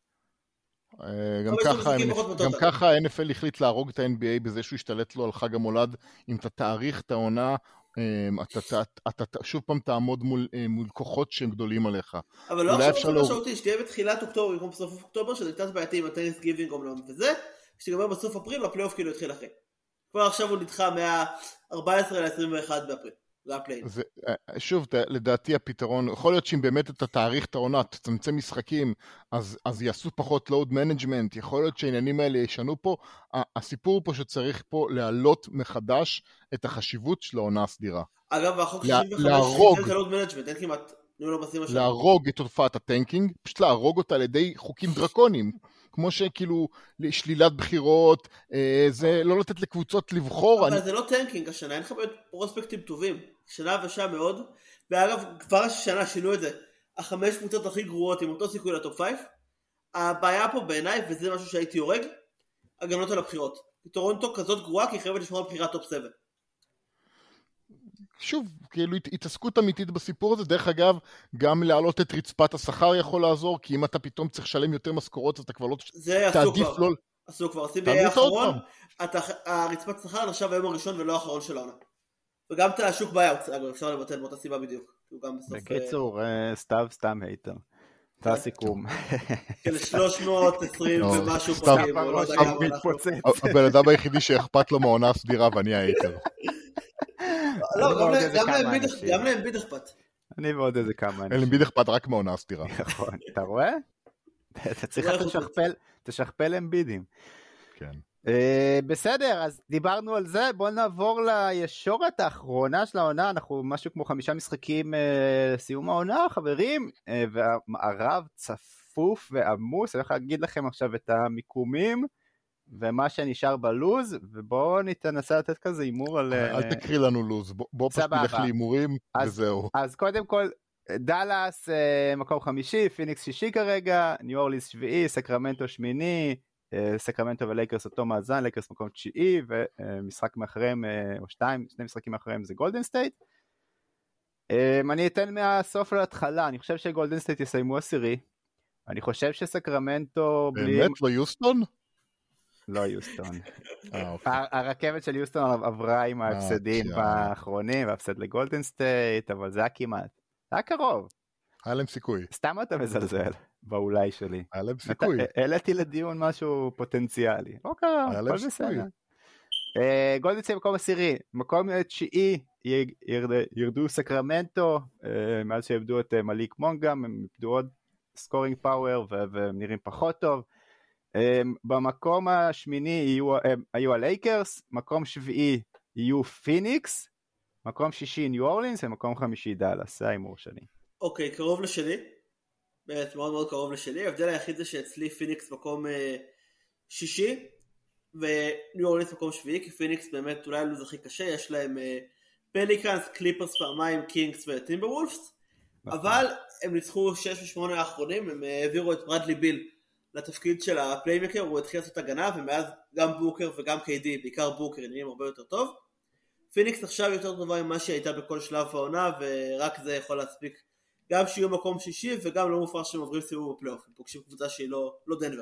גם ככה ה-אן אף אל החליט להרוג את ה-אן בי איי בזה שהוא השתלט לו על חג המולד. אם אתה תאריך את העונה, אתה שוב פעם תעמוד מול כוחות שהם גדולים עליך. אבל לא עכשיו לא משמעותי, שתהיה בתחילת אוקטובר במקום בסוף אוקטובר, שזה קצת בעייתי עם הטניס גיבינג אומנם וזה, שתגמר בסוף אפריל והפלייאוף כאילו התחיל אחרי. כבר עכשיו הוא נדחה מה-ארבע עשרה ל-עשרים ואחד באפריל. זה, שוב, לדעתי הפתרון, יכול להיות שאם באמת אתה תאריך את העונה, תצמצם משחקים, אז, אז יעשו פחות load management, יכול להיות שהעניינים האלה ישנו פה, הסיפור פה שצריך פה להעלות מחדש את החשיבות של העונה הסדירה. אגב, החוק שישים וחמש זה load management, אין כמעט, להרוג את תופעת הטנקינג, פשוט להרוג אותה על ידי חוקים דרקוניים, כמו שכאילו שלילת בחירות, זה לא לתת לקבוצות לבחור. אבל זה לא טנקינג השנה, אין לך באמת פרוספקטים טובים, שנה ושעה מאוד, ואגב כבר השנה שינו את זה, החמש קבוצות הכי גרועות עם אותו סיכוי לטופ פייב, הבעיה פה בעיניי, וזה משהו שהייתי יורג, הגנות על הבחירות. טורונטו כזאת גרועה, כי היא חייבת לשמור על בחירת טופ שבע. שוב, כאילו התעסקות אמיתית בסיפור הזה, דרך אגב, גם להעלות את רצפת השכר יכול לעזור, כי אם אתה פתאום צריך לשלם יותר משכורות, אז אתה כבר לא תעדיף לא... עשו כבר, עשו ביי האחרון, הרצפת שכר נחשב היום הראשון ולא האחרון של העונה. וגם את השוק ביי-אוט, אגב, אפשר לבטל באותה סיבה בדיוק. בקיצור, סתיו סתם הייתם. זה הסיכום. כן, שלוש מאות עשרים ומשהו פרקים. הבן אדם היחידי שאכפת לו מהעונה הסדירה, ואני הייתם. לא, גם לאמביד אכפת. אני ועוד איזה כמה אנשים. לאמביד אכפת רק מעונה הסתירה. נכון, אתה רואה? אתה צריך לשכפל אמבידים. כן. Uh, בסדר, אז דיברנו על זה, בואו נעבור לישורת האחרונה של העונה, אנחנו משהו כמו חמישה משחקים uh, לסיום העונה, חברים, uh, והמערב צפוף ועמוס, אני יכול להגיד לכם עכשיו את המיקומים, ומה שנשאר בלוז, ובואו ננסה לתת כזה אימור על... אל תקריא לנו לוז, בוא, בוא פשוט נלך לאימורים, וזהו. אז קודם כל, דלס uh, מקום חמישי, פיניקס שישי כרגע, ניו אורלינס שביעי, סקרמנטו שמיני, סקרמנטו ולייקרס אותו מאזן, לייקרס מקום תשיעי, ומשחק מאחריהם, או שתיים, שני משחקים מאחריהם זה גולדן סטייט. אני אתן מהסוף להתחלה, אני חושב שגולדן סטייט יסיימו עשירי, אני חושב שסקרמנטו... באמת לא יוסטון? לא יוסטון. הרכבת של יוסטון עברה עם ההפסדים האחרונים, והפסד לגולדן סטייט, אבל זה היה כמעט. זה היה קרוב. היה להם סיכוי. סתם אתה מזלזל. באולי שלי. היה להם סיכוי. העליתי לדיון משהו פוטנציאלי. לא קרה, הכל בסדר. גולדן סטייט מקום עשירי, מקום תשיעי, ירדו סקרמנטו, מאז שאיבדו את מליק מונגאם, הם איבדו עוד סקורינג פאוור, והם נראים פחות טוב. במקום השמיני היו הלייקרס, מקום שביעי יהיו פיניקס, מקום שישי ניו אורלינס, ומקום חמישי דאלאס, זה האימור שלי. אוקיי, קרוב לשני. באמת מאוד מאוד קרוב לשני, ההבדל היחיד זה שאצלי פיניקס מקום אה, שישי, וניו אורלינס מקום שביעי, כי פיניקס באמת אולי לוז הכי קשה, יש להם אה, פליקאנס, קליפרס פעמיים, קינגס וטימבר וולפס, אבל הם ניצחו שש ושמונה האחרונים, הם אה, העבירו את ברדלי ביל לתפקיד של הפליימקר, הוא התחיל לעשות הגנה, ומאז גם בוקר וגם קיי די, בעיקר בוקר, נראים הרבה יותר טוב. פיניקס עכשיו יותר טובה ממה שהייתה בכל שלב העונה, ורק זה יכול להספיק גם שיהיו מקום שישי, וגם לא מופרש שהם עוברים סיבוב בפלייאוף. הם פוגשים קבוצה שהיא לא דנבר.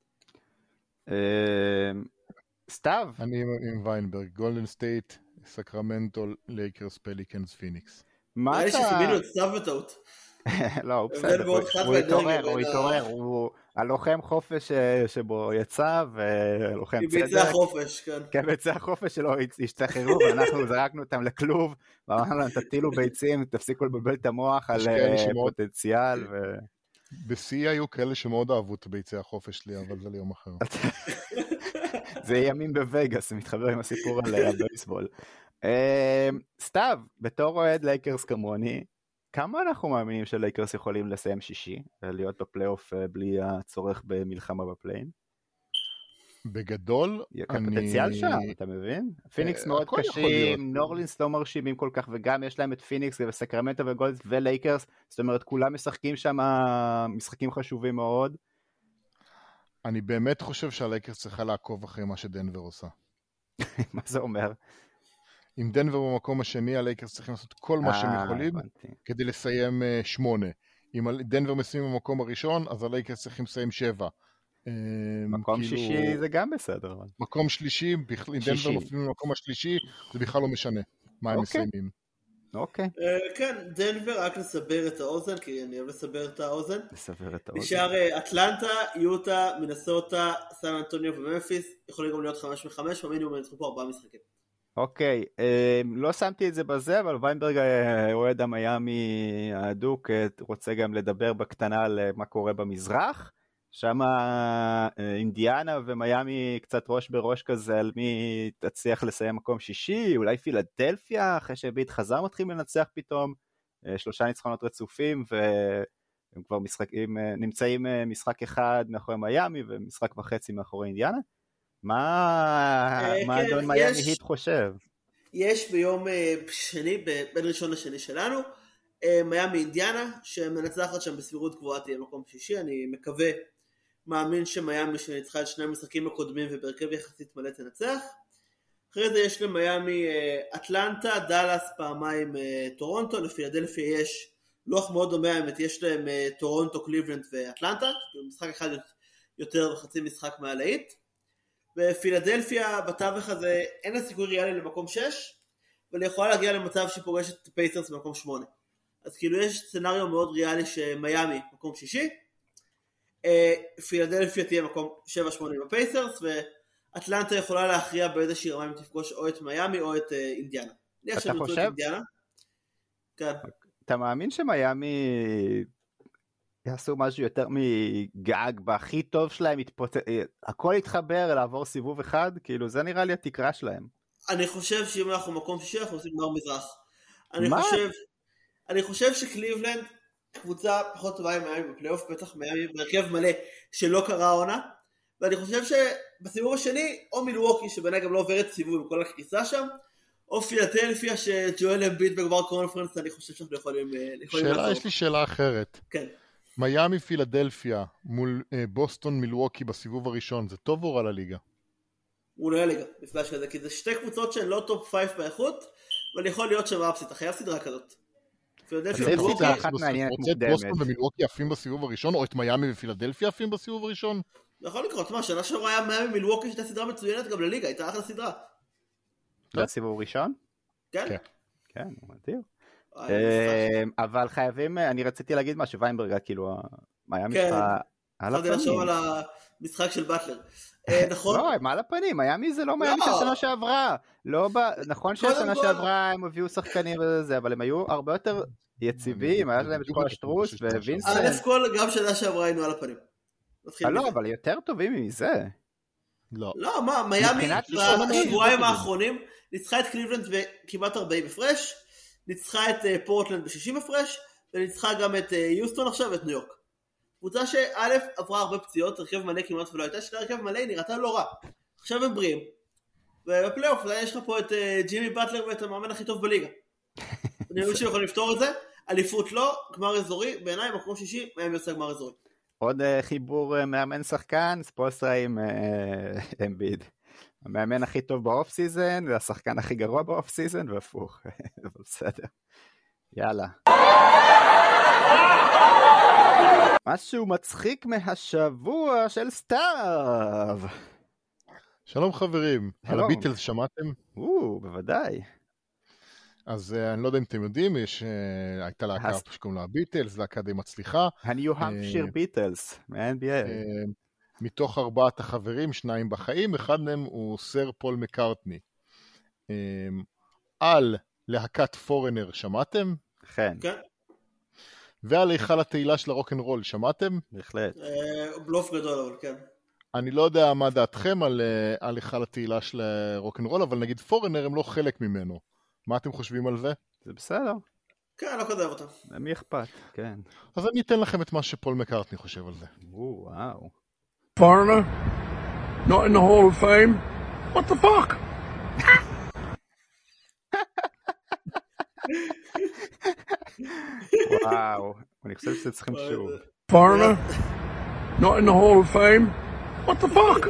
סתיו? אני עם ויינברג, גולדן סטייט, סקרמנטו, לייקרס, פליקנס, פיניקס. מה אתה... נראה לי שסימינו את סתיו בטעות. לא, הוא בסדר, הוא התעורר, הוא התעורר, הוא הלוחם חופש שבו יצא, ולוחם צדק. ביצע החופש, כן. כן, ביצע החופש שלו השתחררו, ואנחנו זרקנו אותם לכלוב, ואמרנו להם, תטילו ביצים, תפסיקו לבלבל את המוח על פוטנציאל. ב-C היו כאלה שמאוד אהבו את ביצי החופש שלי, אבל זה ליום אחר. זה ימים בווגאס, מתחבר עם הסיפור על הבייסבול. סתיו, בתור אוהד לייקרס כמוני, כמה אנחנו מאמינים שלייקרס יכולים לסיים שישי, להיות בפלייאוף בלי הצורך במלחמה בפליין? בגדול, אני... הפוטנציאל שם, אתה מבין? פיניקס מאוד קשים, נורלינס לא מרשימים כל כך, וגם יש להם את פיניקס וסקרמנטו וגולדס ולייקרס, זאת אומרת, כולם משחקים שם משחקים חשובים מאוד. אני באמת חושב שהלייקרס צריכה לעקוב אחרי מה שדנבר עושה. מה זה אומר? אם דנבר במקום השני, הלייקרס צריכים לעשות כל מה שהם יכולים כדי לסיים שמונה. אם דנבר מסיים במקום הראשון, אז הלייקרס צריכים לסיים שבע. מקום שישי זה גם בסדר. מקום שלישי, אם דנבר נופלים במקום השלישי, זה בכלל לא משנה מה הם מסיימים. אוקיי. כן, דנבר, רק לסבר את האוזן, כי אני אוהב לסבר את האוזן. לסבר את האוזן. נשאר אטלנטה, יוטה, מינסוטה, סן אנטוניו וממפיס, יכולים גם להיות חמש מחמש, במינימום הם יצחו פה ארבעה משחקים. אוקיי, לא שמתי את זה בזה, אבל ויינברג, אוהד המיימי הדוק, רוצה גם לדבר בקטנה על מה קורה במזרח, שם אינדיאנה ומיימי קצת ראש בראש כזה, על מי תצליח לסיים מקום שישי, אולי פילדלפיה, אחרי שביט חזר מתחילים לנצח פתאום, שלושה ניצחונות רצופים, והם כבר משחקים, נמצאים משחק אחד מאחורי מיימי, ומשחק וחצי מאחורי אינדיאנה, מה אדון מיימי היט חושב? יש ביום שני, בין ראשון לשני שלנו, מיימי אינדיאנה, שמנצחת שם בסבירות גבוהה תהיה מקום שישי, אני מקווה, מאמין שמיימי שניצחה את שני המשחקים הקודמים וברכב יחסית מלא תנצח. אחרי זה יש למיימי אטלנטה, דלס, פעמיים טורונטו, לפילדלפיה יש לוח מאוד דומה, האמת יש להם טורונטו, קליבלנד ואטלנטה, משחק אחד יותר וחצי משחק מעלאית. בפילדלפיה בתווך הזה אין לה סיכוי ריאלי למקום שש, אבל היא יכולה להגיע למצב שהיא פוגשת את פייסרס במקום שמונה. אז כאילו יש סצנריו מאוד ריאלי שמיימי מקום שישי, פילדלפיה תהיה מקום שבע שמונה בפייסרס, ואטלנטה יכולה להכריע באיזושהי רמה אם תפגוש או את מיימי או את אינדיאנה. אתה חושב? כן. אתה מאמין שמיימי יעשו משהו יותר מגג בהכי טוב שלהם, יתפוצ... הכל יתחבר לעבור סיבוב אחד, כאילו זה נראה לי התקרה שלהם. אני חושב שאם אנחנו מקום שישי אנחנו עושים גמר מזרח. אני מה? חושב, אני חושב שקליבלנד קבוצה פחות טובה עם מיאמי בפלייאוף, בטח מיאמי בהרכב מלא שלא קרה העונה, ואני חושב שבסיבוב השני או מילווקי שבעיניי גם לא עוברת סיבוב עם כל הקריסה שם, או פילדלפיה שג'ואל אמביד בגמר קונפרנס, אני חושב שאנחנו יכולים... שאלה, יש לי שאלה אחרת. כן. מיאמי פילדלפיה מול בוסטון מילווקי בסיבוב הראשון, זה טוב או רע לליגה? הוא לא יהיה ליגה, מפגש כזה, כי זה שתי קבוצות שהן לא טופ פייב באיכות, אבל יכול להיות שמאפסית, אתה חייב סדרה כזאת. פילדלפיה מילווקי... בוסטון ומילווקי עפים בסיבוב הראשון, או את מיאמי ופילדלפיה עפים בסיבוב הראשון? זה יכול לקרות, מה, שנה שעברה היה מיאמי מילווקי שהייתה סדרה מצוינת גם לליגה, הייתה אחלה סדרה. זה הסיבוב ראשון? כן. כן, הוא מדהים. אבל חייבים, אני רציתי להגיד משהו, ויינברג, כאילו, מיאמי שלך על הפנים. חייב לחשוב על המשחק של באטלר. נכון? לא, הם על הפנים, מיאמי זה לא מיאמי של שנה שעברה. נכון שהשנה שעברה הם הביאו שחקנים וזה, אבל הם היו הרבה יותר יציבים, היה להם את כל השטרוס ווינסנט. אלף כל, גם שנה שעברה היינו על הפנים. לא, אבל יותר טובים מזה. לא. לא, מה, מיאמי בשבועיים האחרונים ניצחה את קליבלנד בכמעט ארבעים הפרש, ניצחה את פורטלנד ב-שישים הפרש, וניצחה גם את יוסטון עכשיו ואת ניו יורק. קבוצה שא' עברה הרבה פציעות, הרכב מלא כמעט ולא הייתה, שלה הרכב מלא היא נראתה לא רע. עכשיו הם בריאים. ובפלייאוף יש לך פה את ג'ימי באטלר ואת המאמן הכי טוב בליגה. אני חושב שיכול לפתור את זה, אליפות לא, גמר אזורי, בעיניי מקום שישי, מהם יוצא גמר אזורי. עוד חיבור מאמן שחקן, ספוסטרה עם אמביד. המאמן הכי טוב באוף סיזן, והשחקן הכי גרוע באוף סיזן, והפוך. אבל בסדר. יאללה. משהו מצחיק מהשבוע של סתיו. שלום חברים, על הביטלס שמעתם? או, בוודאי. אז אני לא יודע אם אתם יודעים, יש, הייתה להקה שקוראים לה הביטלס, להקה די מצליחה. הניו המפשיר ביטלס, מה-אן בי איי. מתוך ארבעת החברים, שניים בחיים, אחד מהם הוא סר פול מקארטני. על להקת פורנר, שמעתם? כן. כן. ועל היכל התהילה של הרוק'נ'רול, שמעתם? בהחלט. בלוף גדול, אבל כן. אני לא יודע מה דעתכם על היכל התהילה של הרוק'נ'רול, אבל נגיד פורנר הם לא חלק ממנו. מה אתם חושבים על זה? זה בסדר. כן, לא כדאב אותם. מי אכפת, כן. אז אני אתן לכם את מה שפול מקארטני חושב על זה. וואו. Foreigner? Not in the Hall of Fame? What the fuck? וואו, אני חושב שצריכים שוב. Foreigner? Not in the Hall of Fame? What the fuck?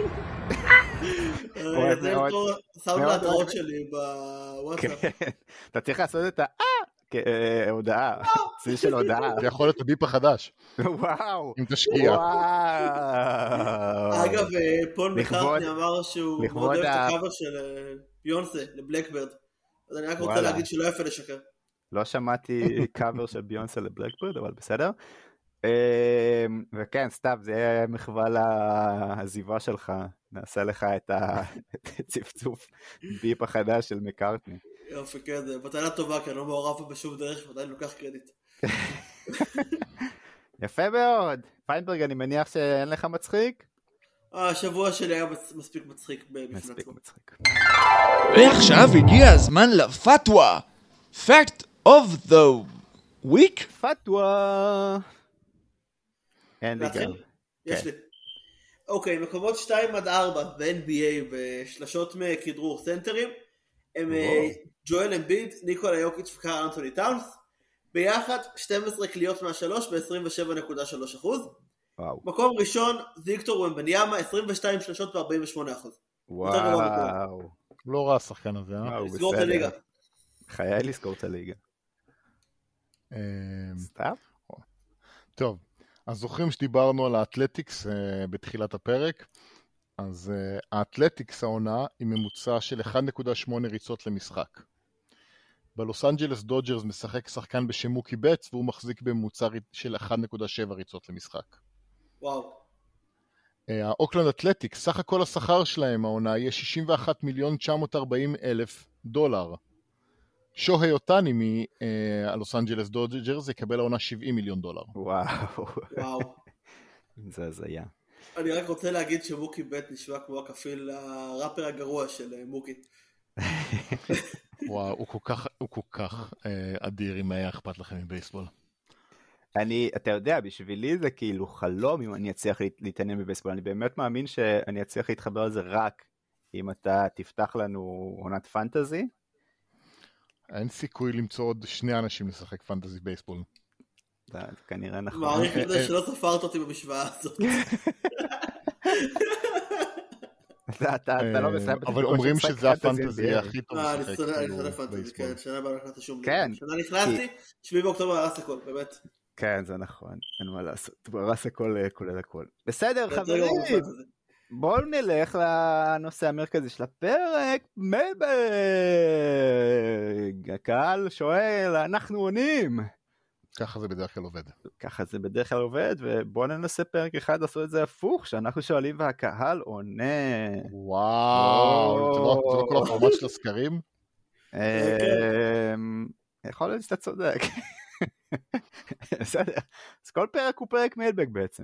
זה אותו, שמנו להתראות שלי בוואטסאפ. אתה צריך לעשות את ההודעה, צי של הודעה. זה יכול להיות הביפ החדש. וואו. אם תשקיע. אגב, פול מקארטני אמר שהוא מאוד אוהב את הקאבר של ביונסה לבלקברד. אז אני רק רוצה להגיד שלא יפה לשקר. לא שמעתי קאבר של ביונסה לבלקברד, אבל בסדר. וכן, סתיו, זה יהיה מחווה לעזיבה שלך. נעשה לך את הצפצוף ביפ החדש של מקארטני. יופי, כן, זה מתנה טובה, כי אני לא מעורב פה בשום דרך, ועדיין לוקח קרדיט. יפה מאוד. פיינברג, אני מניח שאין לך מצחיק? השבוע שלי היה מספיק מצחיק בפני מספיק עצמו. מצחיק. ועכשיו הגיע הזמן לפתווה. Fact of the week? פתווה. אין לי גם. יש לי. אוקיי, מקומות שתיים עד ארבע ב-אן בי איי בשלשות מכדרור סנטרים הם ג'ואל אמביד, ניקולה יוקיץ' וקארל אנתוני טאונס, ביחד שתים עשרה קליות מהשלוש ב-עשרים ושבע נקודה שלוש אחוז. מקום ראשון ויקטור ומבניאמה, עשרים ושתיים שלשות ב-ארבעים ושמונה אחוז. וואו. לא רע השחקן הזה, אה? לסגור את הליגה. חיי לסגור את הליגה. סתיו? טוב. אז זוכרים שדיברנו על האתלטיקס uh, בתחילת הפרק, אז uh, האתלטיקס העונה היא ממוצע של אחת נקודה שמונה ריצות למשחק. בלוס אנג'לס דודג'רס משחק שחקן בשם מוקי בטס, והוא מחזיק בממוצע של אחת נקודה שבע ריצות למשחק. וואו. Uh, האוקלנד אתלטיקס, סך הכל השכר שלהם העונה יהיה שישים ואחד מיליון תשע מאות וארבעים אלף דולר. שוהי אותני מהלוס אנג'לס דודג'רס יקבל העונה שבעים מיליון דולר. וואו. וואו. זה הזיה. אני רק רוצה להגיד שמוקי בית נשמע כמו הכפיל הראפר הגרוע של מוקי. וואו, הוא כל כך, הוא כל כך אה, אדיר אם היה אכפת לכם מבייסבול. אני, אתה יודע, בשבילי זה כאילו חלום אם אני אצליח להתעניין בבייסבול. אני באמת מאמין שאני אצליח להתחבר על זה רק אם אתה תפתח לנו עונת פנטזי. אין סיכוי למצוא עוד שני אנשים לשחק פנטזי בייסבול. זה כנראה נכון. מעריך את זה שלא ספרת אותי במשוואה הזאת. אתה לא מסיים. אבל אומרים שזה הפנטזי הכי טוב אה, לשחק. אני שונא פנטזי, כן, שנה בעל נכנסת שום. כן. שנה נכנסתי, שביעי באוקטובר הרס הכל, באמת. כן, זה נכון, אין מה לעשות. הרס הכל, כולל הכל. בסדר, חברים. בואו נלך לנושא המרכזי של הפרק, מלבג. הקהל שואל, אנחנו עונים. ככה זה בדרך כלל עובד. ככה זה בדרך כלל עובד, ובואו ננסה פרק אחד לעשות את זה הפוך, שאנחנו שואלים והקהל עונה. וואו, זה לא כל הפורמט של הסקרים? יכול להיות שאתה צודק. בסדר, אז כל פרק הוא פרק מלבג בעצם.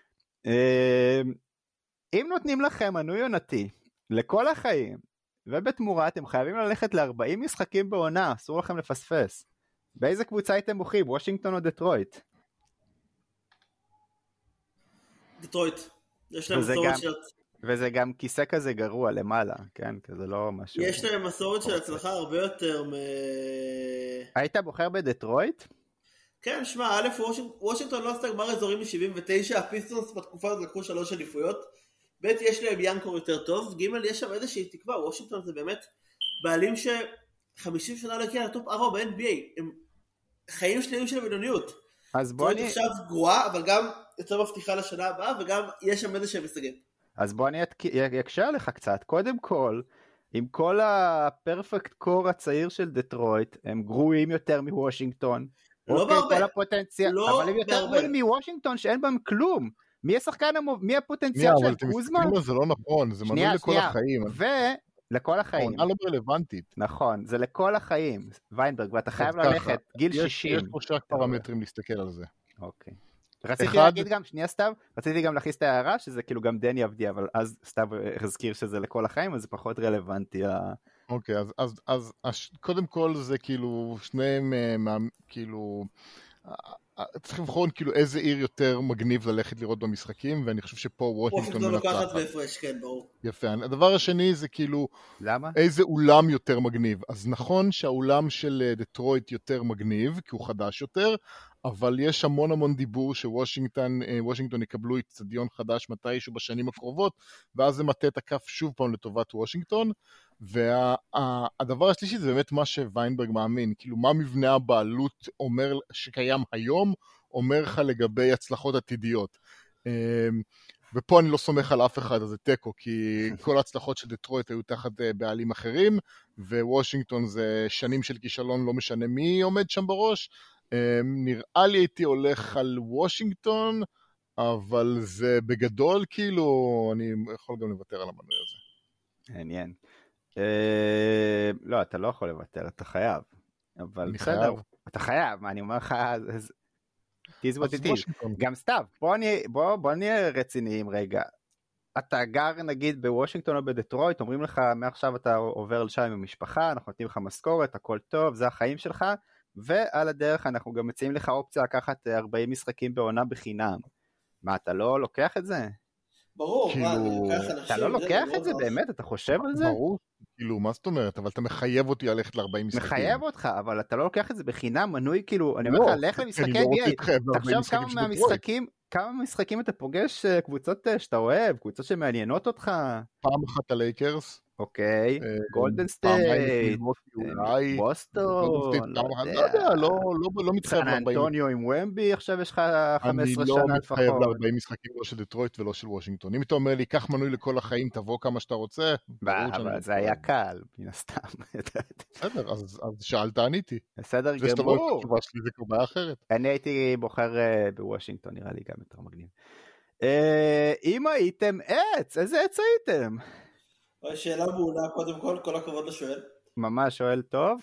אם נותנים לכם מנוי עונתי לכל החיים, ובתמורה אתם חייבים ללכת ל-ארבעים משחקים בעונה, אסור לכם לפספס. באיזה קבוצה הייתם בוחרים, וושינגטון או דטרויט? דטרויט. יש להם מסורת של... וזה גם כיסא כזה גרוע למעלה, כן? כזה לא משהו... יש להם מסורת של הצלחה הרבה יותר מ... היית בוחר בדטרויט? כן, שמע, א', וושינגטון לא עשתה גמר אזורים מ-שבעים ותשע, הפיסטונס בתקופה הזאת לקחו שלוש אליפויות, ב', יש להם ינקור יותר טוב, ג', יש שם איזושהי תקווה, וושינגטון זה באמת בעלים ש-חמישים שנה להגיע לטופ ארבע ב-אן בי איי, הם חיים שלמים של בינוניות. אז בוא אני... עכשיו גרועה, אבל גם יותר מבטיחה לשנה הבאה, וגם יש שם איזשהם מסתגל. אז בוא אני יקשר לך קצת, קודם כל, עם כל הפרפקט קור הצעיר של דטרויט, הם גרועים יותר מוושינגטון, לא אוקיי, בהרבה. כל הפוטנציאל, לא אבל הם יותר גרועים מוושינגטון שאין בהם כלום. מי השחקן, מי הפוטנציאל של קוזמה? אבל אתם מסתכלים על זה לא נכון, זה מנוי לכל החיים. ולכל החיים. העונה לא רלוונטית. נכון, זה לכל החיים, ויינברג, ואתה חייב ללכת גיל שישים. יש פה שרק פרמטרים להסתכל על זה. אוקיי. רציתי להגיד גם, שנייה סתיו, רציתי גם להכניס את ההערה שזה כאילו גם דני עבדי, אבל אז סתיו הזכיר שזה לכל החיים, אז זה פחות רלוונטי. אוקיי, אז, אז, אז, אז קודם כל זה כאילו שניהם כאילו צריך לבחון כאילו איזה עיר יותר מגניב ללכת לראות במשחקים, ואני חושב שפה וושינגטון וושינגטון לוקחת בהפרש, כן, ברור. יפה. הדבר השני זה כאילו למה? איזה אולם יותר מגניב. אז נכון שהאולם של דטרויט יותר מגניב, כי הוא חדש יותר, אבל יש המון המון דיבור שוושינגטון וושינגטון יקבלו אצטדיון חדש מתישהו בשנים הקרובות, ואז זה מטה את הכף שוב פעם לטובת וושינגטון, והדבר השלישי זה באמת מה שוויינברג מאמין, כאילו מה מבנה הבעלות אומר שקיים היום, אומר לך לגבי הצלחות עתידיות. ופה אני לא סומך על אף אחד, אז זה טקו, כי כל ההצלחות של דטרויט היו תחת בעלים אחרים, ווושינגטון זה שנים של כישלון, לא משנה מי עומד שם בראש. נראה לי הייתי הולך על וושינגטון, אבל זה בגדול כאילו, אני יכול גם לוותר על המנוי הזה. מעניין. לא, אתה לא יכול לוותר, אתה חייב. אבל בסדר, אתה חייב, מה אני אומר לך, תזבוט איתי. גם סתיו, בוא נהיה רציניים רגע. אתה גר נגיד בוושינגטון או בדטרויט, אומרים לך מעכשיו אתה עובר לשם עם המשפחה, אנחנו נותנים לך משכורת, הכל טוב, זה החיים שלך, ועל הדרך אנחנו גם מציעים לך אופציה לקחת ארבעים משחקים בעונה בחינם. מה, אתה לא לוקח את זה? ברור, כאילו... אתה לא לוקח את זה באמת? אתה חושב על זה? ברור, כאילו, מה זאת אומרת? אבל אתה מחייב אותי ללכת ל-ארבעים משחקים. מחייב אותך, אבל אתה לא לוקח את זה בחינם, מנוי כאילו, אני אומר לך, לך למשחקי בי איי, תחשוב כמה מהמשחקים, כמה משחקים אתה פוגש קבוצות שאתה אוהב, קבוצות שמעניינות אותך. פעם אחת הלייקרס. אוקיי, גולדן סטייט, בוסטון, לא יודע, לא מתחייב סן אנטוניו עם ומבי, עכשיו יש לך חמש עשרה שנה לפחות. אני לא מתחייב ל-ארבעים משחקים לא של דטרויט ולא של וושינגטון. אם אתה אומר לי, קח מנוי לכל החיים, תבוא כמה שאתה רוצה. אבל זה היה קל, מן הסתם. בסדר, אז שאלת, עניתי. בסדר גמור. זה שאתה לא יודע תשובה שלי, זה כבר בעיה אחרת. אני הייתי בוחר בוושינגטון, נראה לי גם יותר מגניב. אם הייתם עץ, איזה עץ הייתם? שאלה מעולה, קודם כל, כל הכבוד לשואל. ממש שואל טוב.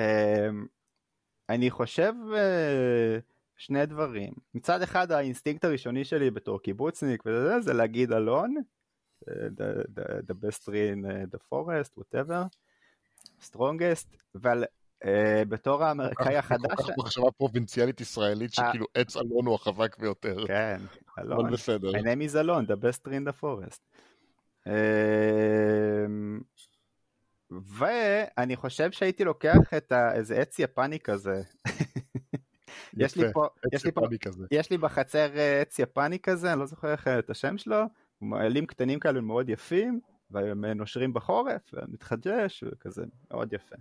אני חושב שני דברים. מצד אחד האינסטינקט הראשוני שלי בתור קיבוצניק וזה, זה להגיד אלון, the, the, the best tree in the forest, whatever, strongest, אבל uh, בתור האמריקאי החדש... כל כך מחשבה פרובינציאלית ישראלית שכאילו עץ אלון הוא החזק ביותר. כן, אלון. אבל בסדר. My name is אלון, the best tree in the forest. ואני חושב שהייתי לוקח את איזה עץ יפני כזה. יש לי פה, יש לי פה, יש לי בחצר עץ יפני כזה, אני לא זוכר איך את השם שלו, מעלים קטנים כאלה מאוד יפים, והם נושרים בחורף, ומתחדש, וכזה מאוד יפה.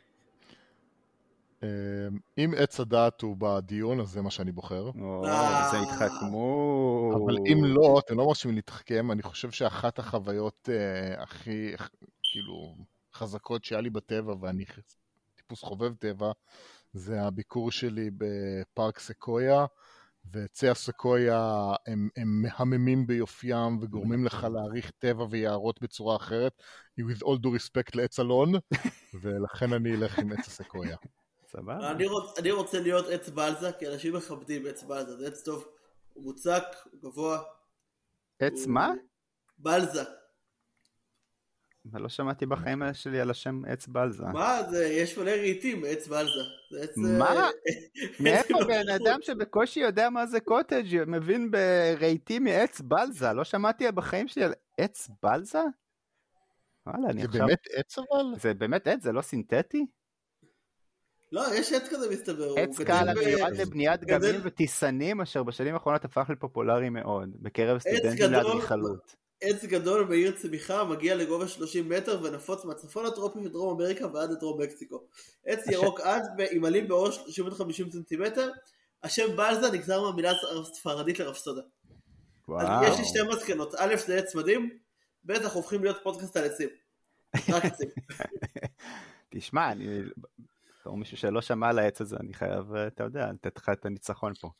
אם עץ הדעת הוא בדיון, אז זה מה שאני בוחר. זה התחכמו. אבל אם לא, אתם לא מרשים להתחכם, אני חושב שאחת החוויות הכי, כאילו, חזקות שהיה לי בטבע, ואני טיפוס חובב טבע, זה הביקור שלי בפארק סקויה, ועצי הסקויה הם, הם מהממים ביופיים, וגורמים לך להעריך טבע ויערות בצורה אחרת, with all due respect לעץ אלון, ולכן אני אלך עם עץ הסקויה. אני, רוצ, אני רוצה להיות עץ בלזה, כי אנשים מכבדים עץ בלזה, זה עץ טוב, הוא מוצק, הוא גבוה. עץ הוא... מה? בלזה. אבל לא שמעתי בחיים שלי על השם עץ בלזה. מה? זה, יש מלא רהיטים עץ בלזה. זה עץ... מה? מאיפה בן אדם שבקושי יודע מה זה קוטג' מבין ברהיטים מעץ בלזה? לא שמעתי בחיים שלי על עץ בלזה? וואלה, זה עכשיו... באמת עץ אבל? זה באמת עץ, זה לא סינתטי? לא, יש עץ כזה מסתבר. עץ קל המיועד לבניית גבים וטיסנים, אשר בשנים האחרונות הפך לפופולרי מאוד, בקרב סטודנטים לאדריכלות. עץ גדול בעיר צמיחה, מגיע לגובה שלושים מטר ונפוץ מהצפון הטרופי של דרום אמריקה ועד לדרום מקסיקו. עץ ירוק עד עם עלים באורך שלושים עד חמישים סנטימטר, השם בלזה נגזר מהמילה הספרדית לרפסודה. אז יש לי שתי מסקנות, א' זה עץ מדהים, ב' אנחנו הופכים להיות פודקאסט על עצים. רק עצים. תשמע, אני... או מישהו שלא שמע על העץ הזה, אני חייב, אתה יודע, לתת לך את הניצחון פה.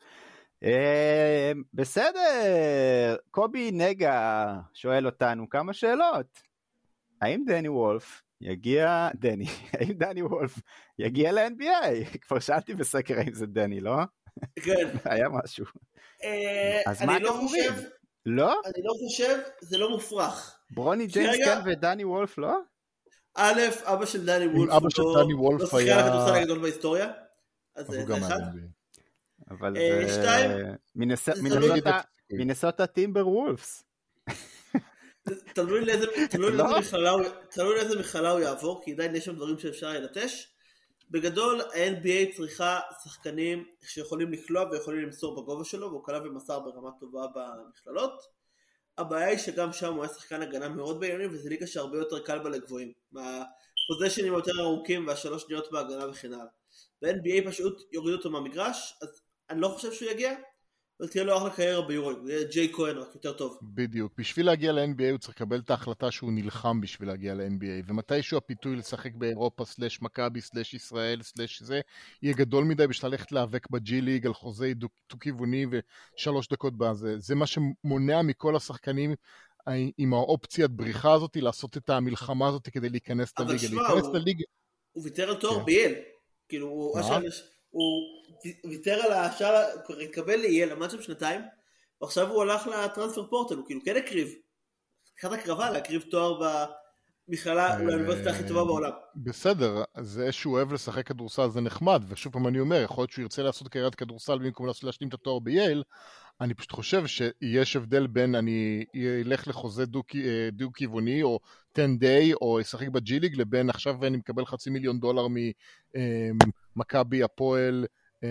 בסדר, קובי נגה שואל אותנו כמה שאלות. האם דני וולף יגיע, דני, האם דני וולף יגיע ל-אן בי איי? כבר שאלתי בסקר האם זה דני, לא? כן. היה משהו. אז מה אתם אומרים? לא? אני לא חושב, זה לא מופרך. ברוני ג'יימס כן ודני וולף לא? א', אבא של דני וולף, אבא של דני וולף היה... לא שחקן הכדורסל הגדול בהיסטוריה, אז זה אחד. אבל זה... מינסוטה טימבר וולפס. תלוי לאיזה מכללה הוא יעבור, כי עדיין יש שם דברים שאפשר לנטש. בגדול, ה-אן בי איי צריכה שחקנים שיכולים לקלוע ויכולים למסור בגובה שלו, והוא קלע ומסר ברמה טובה במכללות. הבעיה היא שגם שם הוא היה שחקן הגנה מאוד בינוני, וזה ליגה שהרבה יותר קל בה לגבוהים. מהפוזיישנים היותר ארוכים והשלוש שניות בהגנה וכן הלאה. ב-אן בי איי פשוט יוריד אותו מהמגרש, אז אני לא חושב שהוא יגיע, אבל תהיה לו אחלה קריירה ביורו, זה ג'יי כהן רק יותר טוב. בדיוק, בשביל להגיע ל-אן בי איי הוא צריך לקבל את ההחלטה שהוא נלחם בשביל להגיע ל-אן בי איי, ומתישהו הפיתוי לשחק באירופה סלש מכבי סלש ישראל סלש זה, יהיה גדול מדי בשביל ללכת להיאבק בג'י ליג על חוזה דו-כיווני ושלוש דקות בזה. זה מה שמונע מכל השחקנים עם האופציית בריחה הזאת, לעשות את המלחמה הזאת כדי להיכנס לליגה. להיכנס לליגה. הוא ויתר על תואר בייל, כאילו הוא ויתר על השאלה, הוא התקבל לאייל, למד שם שנתיים, ועכשיו הוא הלך לטרנספר פורטל, הוא כאילו כן הקריב, אחת הקרבה להקריב תואר במכללה, אולי האוניברסיטה הכי טובה בעולם. בסדר, זה שהוא אוהב לשחק כדורסל זה נחמד, ושוב פעם אני אומר, יכול להיות שהוא ירצה לעשות קריירת כדורסל במקום להשלים את התואר בייל, אני פשוט חושב שיש הבדל בין אני אלך לחוזה דו-כיווני או עשר דיי או ישחק בג'י ליג, לבין עכשיו אני מקבל חצי מיליון דולר ממכבי, הפועל,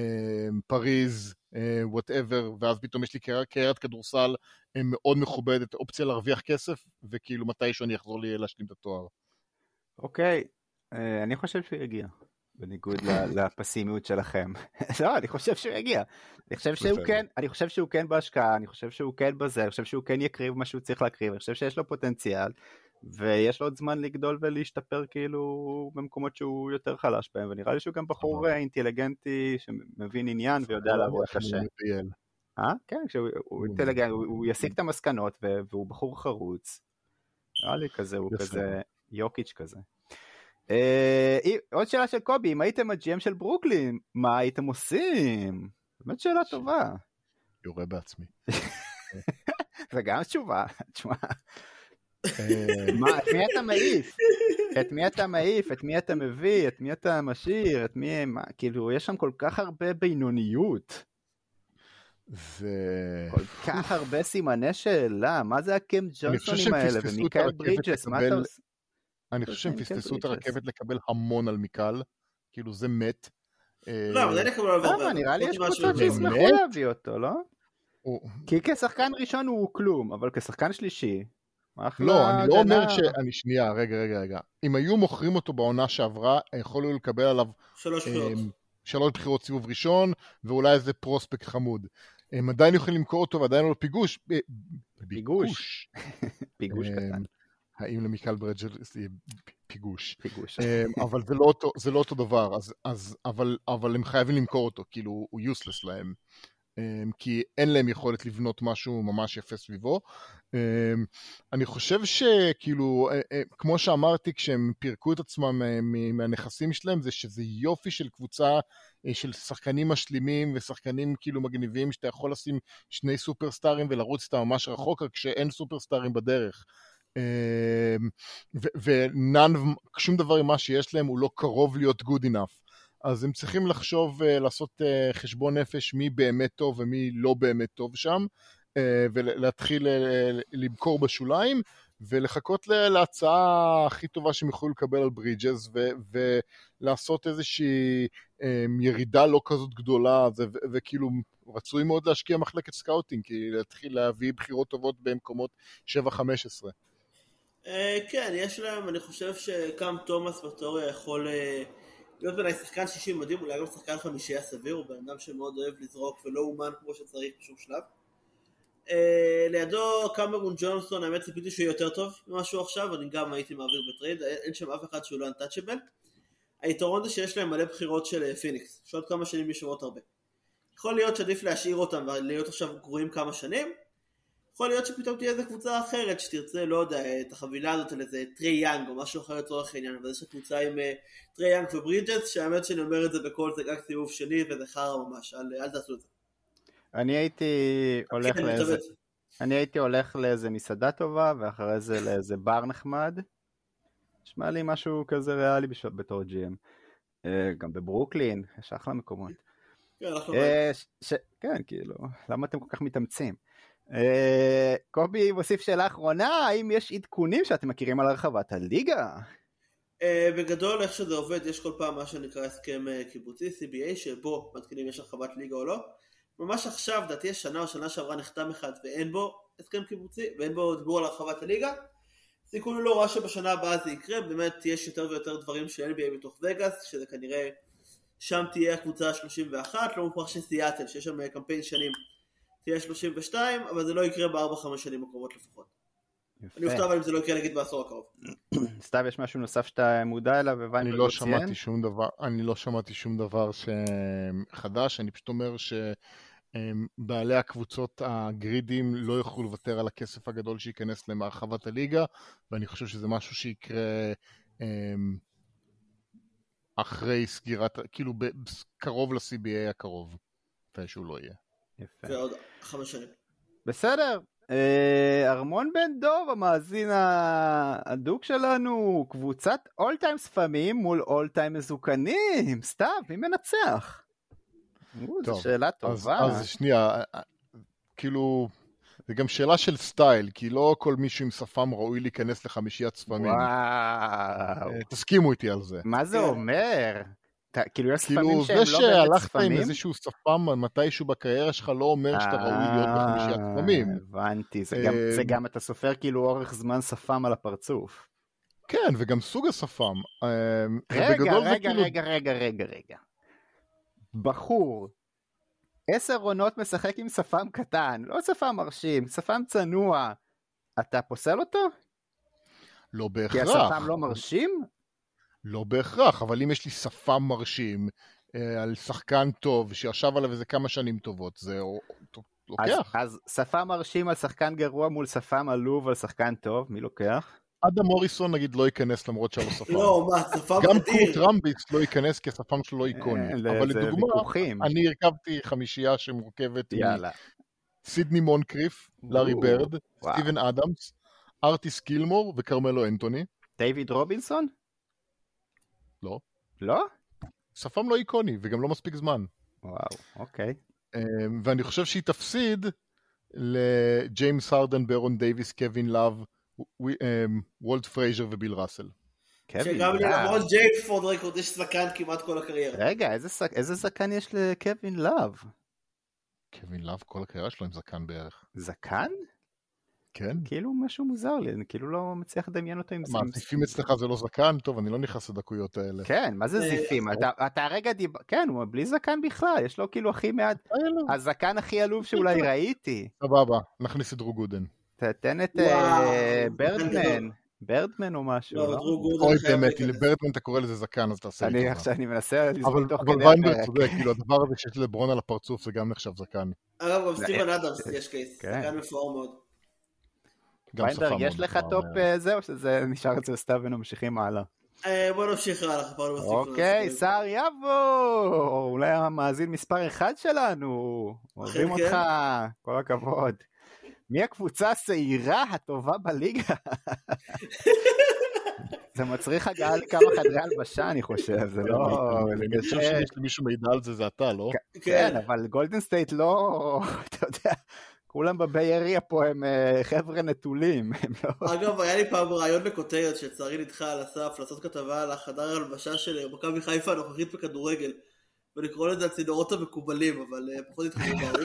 פריז, whatever, ואז פתאום יש לי קריירת כדורסל מאוד מכובדת, אופציה להרוויח כסף, וכאילו מתישהו אני אחזור לי להשלים את התואר. אוקיי, אני חושב שהוא יגיע. בניגוד לפסימיות שלכם. לא, אני חושב שהוא יגיע. אני חושב שהוא כן, אני חושב שהוא כן בהשקעה, אני חושב שהוא כן בזה, אני חושב שהוא כן יקריב מה שהוא צריך להקריב, אני חושב שיש לו פוטנציאל, ויש לו עוד זמן לגדול ולהשתפר כאילו במקומות שהוא יותר חלש בהם, ונראה לי שהוא גם בחור אינטליגנטי שמבין עניין ויודע לעבוד קשה. אה? כן, הוא אינטליגנט, הוא יסיק את המסקנות והוא בחור חרוץ. נראה לי כזה, הוא כזה יוקיץ' כזה. עוד שאלה של קובי, אם הייתם הג'י אם של ברוקלין, מה הייתם עושים? באמת שאלה טובה. יורה בעצמי. זה גם תשובה, תשמע. מה, את מי אתה מעיף? את מי אתה מעיף? את מי אתה מביא? את מי אתה משאיר? את מי, מה, כאילו, יש שם כל כך הרבה בינוניות. זה... כל כך הרבה סימני שאלה, מה זה הקם ג'ונסונים האלה? ומיקל ברידג'ס, מה אתה עושה? אני חושב שהם פספסו את הרכבת לקבל המון על מיקל, כאילו זה מת. לא, אבל זה לקבל על הרבה. נראה לי יש קבוצות שישמחו להביא אותו, לא? כי כשחקן ראשון הוא כלום, אבל כשחקן שלישי... לא, אני לא אומר ש... אני שנייה, רגע, רגע, רגע. אם היו מוכרים אותו בעונה שעברה, יכולו לקבל עליו... שלוש בחירות. שלוש בחירות סיבוב ראשון, ואולי איזה פרוספקט חמוד. הם עדיין יכולים למכור אותו, ועדיין לא פיגוש. פיגוש. פיגוש קטן. האם למיקל ברידג'ס יהיה פיגוש. פיגוש. אבל זה לא אותו, זה לא אותו דבר, אז, אז, אבל, אבל הם חייבים למכור אותו, כאילו הוא useless להם. כי אין להם יכולת לבנות משהו ממש יפה סביבו. אני חושב שכאילו, כמו שאמרתי, כשהם פירקו את עצמם מהנכסים שלהם, זה שזה יופי של קבוצה של שחקנים משלימים ושחקנים כאילו מגניבים, שאתה יכול לשים שני סופרסטארים ולרוץ איתם ממש רחוק, רק שאין סופרסטארים בדרך. ושום דבר ממה שיש להם הוא לא קרוב להיות good enough. אז הם צריכים לחשוב, לעשות חשבון נפש מי באמת טוב ומי לא באמת טוב שם, ולהתחיל למכור בשוליים, ולחכות להצעה הכי טובה שהם יכולים לקבל על ברידג'ס, ולעשות איזושהי ירידה לא כזאת גדולה, וכאילו רצוי מאוד להשקיע מחלקת סקאוטינג, כי להתחיל להביא בחירות טובות במקומות שבע חמש עשרה. כן, יש להם, אני חושב שקם תומאס בתיאוריה יכול... להיות בני שחקן שישים מדהים, אולי גם שחקן חמישייה סביר, הוא בן אדם שמאוד אוהב לזרוק ולא אומן כמו שצריך בשום שלב. לידו קמרון ג'ונסון, האמת ציפיתי שהוא יותר טוב ממשהו עכשיו, אני גם הייתי מעביר בטרייד, אין שם אף אחד שהוא לא אנטאצ'בל. היתרון זה שיש להם מלא בחירות של פיניקס, שעוד כמה שנים ישובות הרבה. יכול להיות שעדיף להשאיר אותם ולהיות עכשיו גרועים כמה שנים, יכול להיות שפתאום תהיה איזה קבוצה אחרת שתרצה, לא יודע, את החבילה הזאת על איזה טרי יאנג או משהו אחר לצורך העניין, אבל יש קבוצה עם טרי יאנג וברידג'ס, שהאמת שאני אומר את זה בכל זה רק סיבוב שני וזה חרא ממש, אל, אל תעשו את זה. אני הייתי הולך כן, לאיזה, אני הייתי הולך לאיזה מסעדה טובה, ואחרי זה לאיזה בר נחמד, נשמע לי משהו כזה ריאלי בתור ג'י אם, גם בברוקלין, יש אחלה מקומות. כן, אנחנו כן, כאילו, למה אתם כל כך מתאמצים? קובי מוסיף שאלה אחרונה, האם יש עדכונים שאתם מכירים על הרחבת הליגה? בגדול איך שזה עובד, יש כל פעם מה שנקרא הסכם קיבוצי, סי בי איי, שבו מתקינים יש הרחבת ליגה או לא. ממש עכשיו, דעתי השנה או שנה שעברה נחתם אחד ואין בו הסכם קיבוצי, ואין בו דיבור על הרחבת הליגה. סיכוי לא רע שבשנה הבאה זה יקרה, באמת יש יותר ויותר דברים של אן בי איי בתוך וגאס, שזה כנראה שם תהיה הקבוצה שלושים ואחת, לא מוכרח שסיאטל, שיש שם קמפיין שנים. תהיה שלושים ושתיים, אבל זה לא יקרה בארבע חמש שנים הקרובות לפחות. אני אופתע אבל אם זה לא יקרה נגיד בעשור הקרוב. סתיו, יש משהו נוסף שאתה מודע אליו? אני לא שמעתי שום דבר, אני לא שמעתי שום דבר חדש, אני פשוט אומר שבעלי הקבוצות הגרידים לא יוכלו לוותר על הכסף הגדול שייכנס למרחבת הליגה, ואני חושב שזה משהו שיקרה אחרי סגירת, כאילו קרוב ל-סי בי איי הקרוב, שהוא לא יהיה. זה עוד חמש שנים. בסדר, ארמון בן דוב, המאזין הדוק שלנו, קבוצת אול טיים ספמים מול אול טיים מזוקנים, סתיו, מי מנצח? זו שאלה טובה. אז שנייה, כאילו, זה גם שאלה של סטייל, כי לא כל מישהו עם שפם ראוי להיכנס לחמישיית ספמים. וואו. תסכימו איתי על זה. מה זה אומר? כאילו יש ספמים שהם זה לא באמת שהלכת ספמים? עם איזשהו שפם מתישהו בקריירה שלך לא אומר שאתה ראוי להיות בחמישיית ספמים. הבנתי, זה גם אתה סופר כאילו אורך זמן ספם על הפרצוף. כן, וגם סוג השפם. רגע, רגע, רגע, רגע, רגע, רגע. בחור, עשר עונות משחק עם שפם קטן, לא שפם מרשים, שפם צנוע. אתה פוסל אותו? לא בהכרח. כי השפם לא מרשים? לא בהכרח, אבל אם יש לי שפם מרשים אה, על שחקן טוב שישב עליו איזה כמה שנים טובות, זה לוקח. אז, אז שפם מרשים על שחקן גרוע מול שפם עלוב על שחקן טוב, מי לוקח? אדם מוריסון נגיד לא ייכנס למרות שהיה לו שפם. לא, מה, שפם גם אדיר. קורט רמביס לא ייכנס כי השפם שלו לא איקוני. אבל לדוגמה, אני הרכבתי חמישייה שמורכבת מסידני מונקריף, לארי ברד, סטיבן אדמס, ארטיס קילמור וקרמלו אנטוני. דיוויד רובינסון? לא. לא? שפם לא איקוני וגם לא מספיק זמן. וואו, אוקיי. ואני חושב שהיא תפסיד לג'יימס הרדן, ברון דייביס, קווין לאב, וולט פרייזר וביל ראסל. שגם למרות ג'יימס פורד רקורד יש זקן כמעט כל הקריירה. רגע, איזה זקן יש לקווין לאב? קווין לאב כל הקריירה שלו עם זקן בערך. זקן? כן. כאילו משהו מוזר לי, אני כאילו לא מצליח לדמיין אותו עם זה. מה, זיפים אצלך זה לא זקן? טוב, אני לא נכנס לדקויות האלה. כן, מה זה זיפים? אתה הרגע דיבר... כן, הוא בלי זקן בכלל, יש לו כאילו הכי מעט... הזקן הכי עלוב שאולי ראיתי. סבבה, נכניס את דרו גודן. תתן את ברדמן. ברדמן או משהו, לא? אוי באמת, אם לברדמן אתה קורא לזה זקן, אז תעשה לי טובה. עכשיו אני מנסה לזכור תוך כדי אבל ויינברג צודק, כאילו הדבר הזה שיש לברון על הפרצוף זה גם נחשב זקן. אגב, גם סטיבן אדמס יש קייס, זקן מפואר מאוד. ויינברג, יש לך טופ זה, או שזה נשאר אצל סתיו ונמשיכים הלאה? בוא נמשיך הלאה. אוקיי, שר יבו, אולי המאזין מספר אחד שלנו, אוהבים אותך, כל הכבוד. מי הקבוצה השעירה הטובה בליגה? זה מצריך הגעה לכמה חדרי הלבשה, אני חושב, זה לא... אני חושב שיש למישהו מידע על זה, זה אתה, לא? כן, אבל גולדן סטייט לא, אתה יודע, כולם בביי אריה פה הם חבר'ה נטולים. אגב, היה לי פעם רעיון לכותרת שצערי נדחה על הסף, לעשות כתבה על החדר הלבשה של מכבי חיפה הנוכחית בכדורגל, ולקרוא לזה הצינורות המקובלים, אבל פחות התחילו בערים.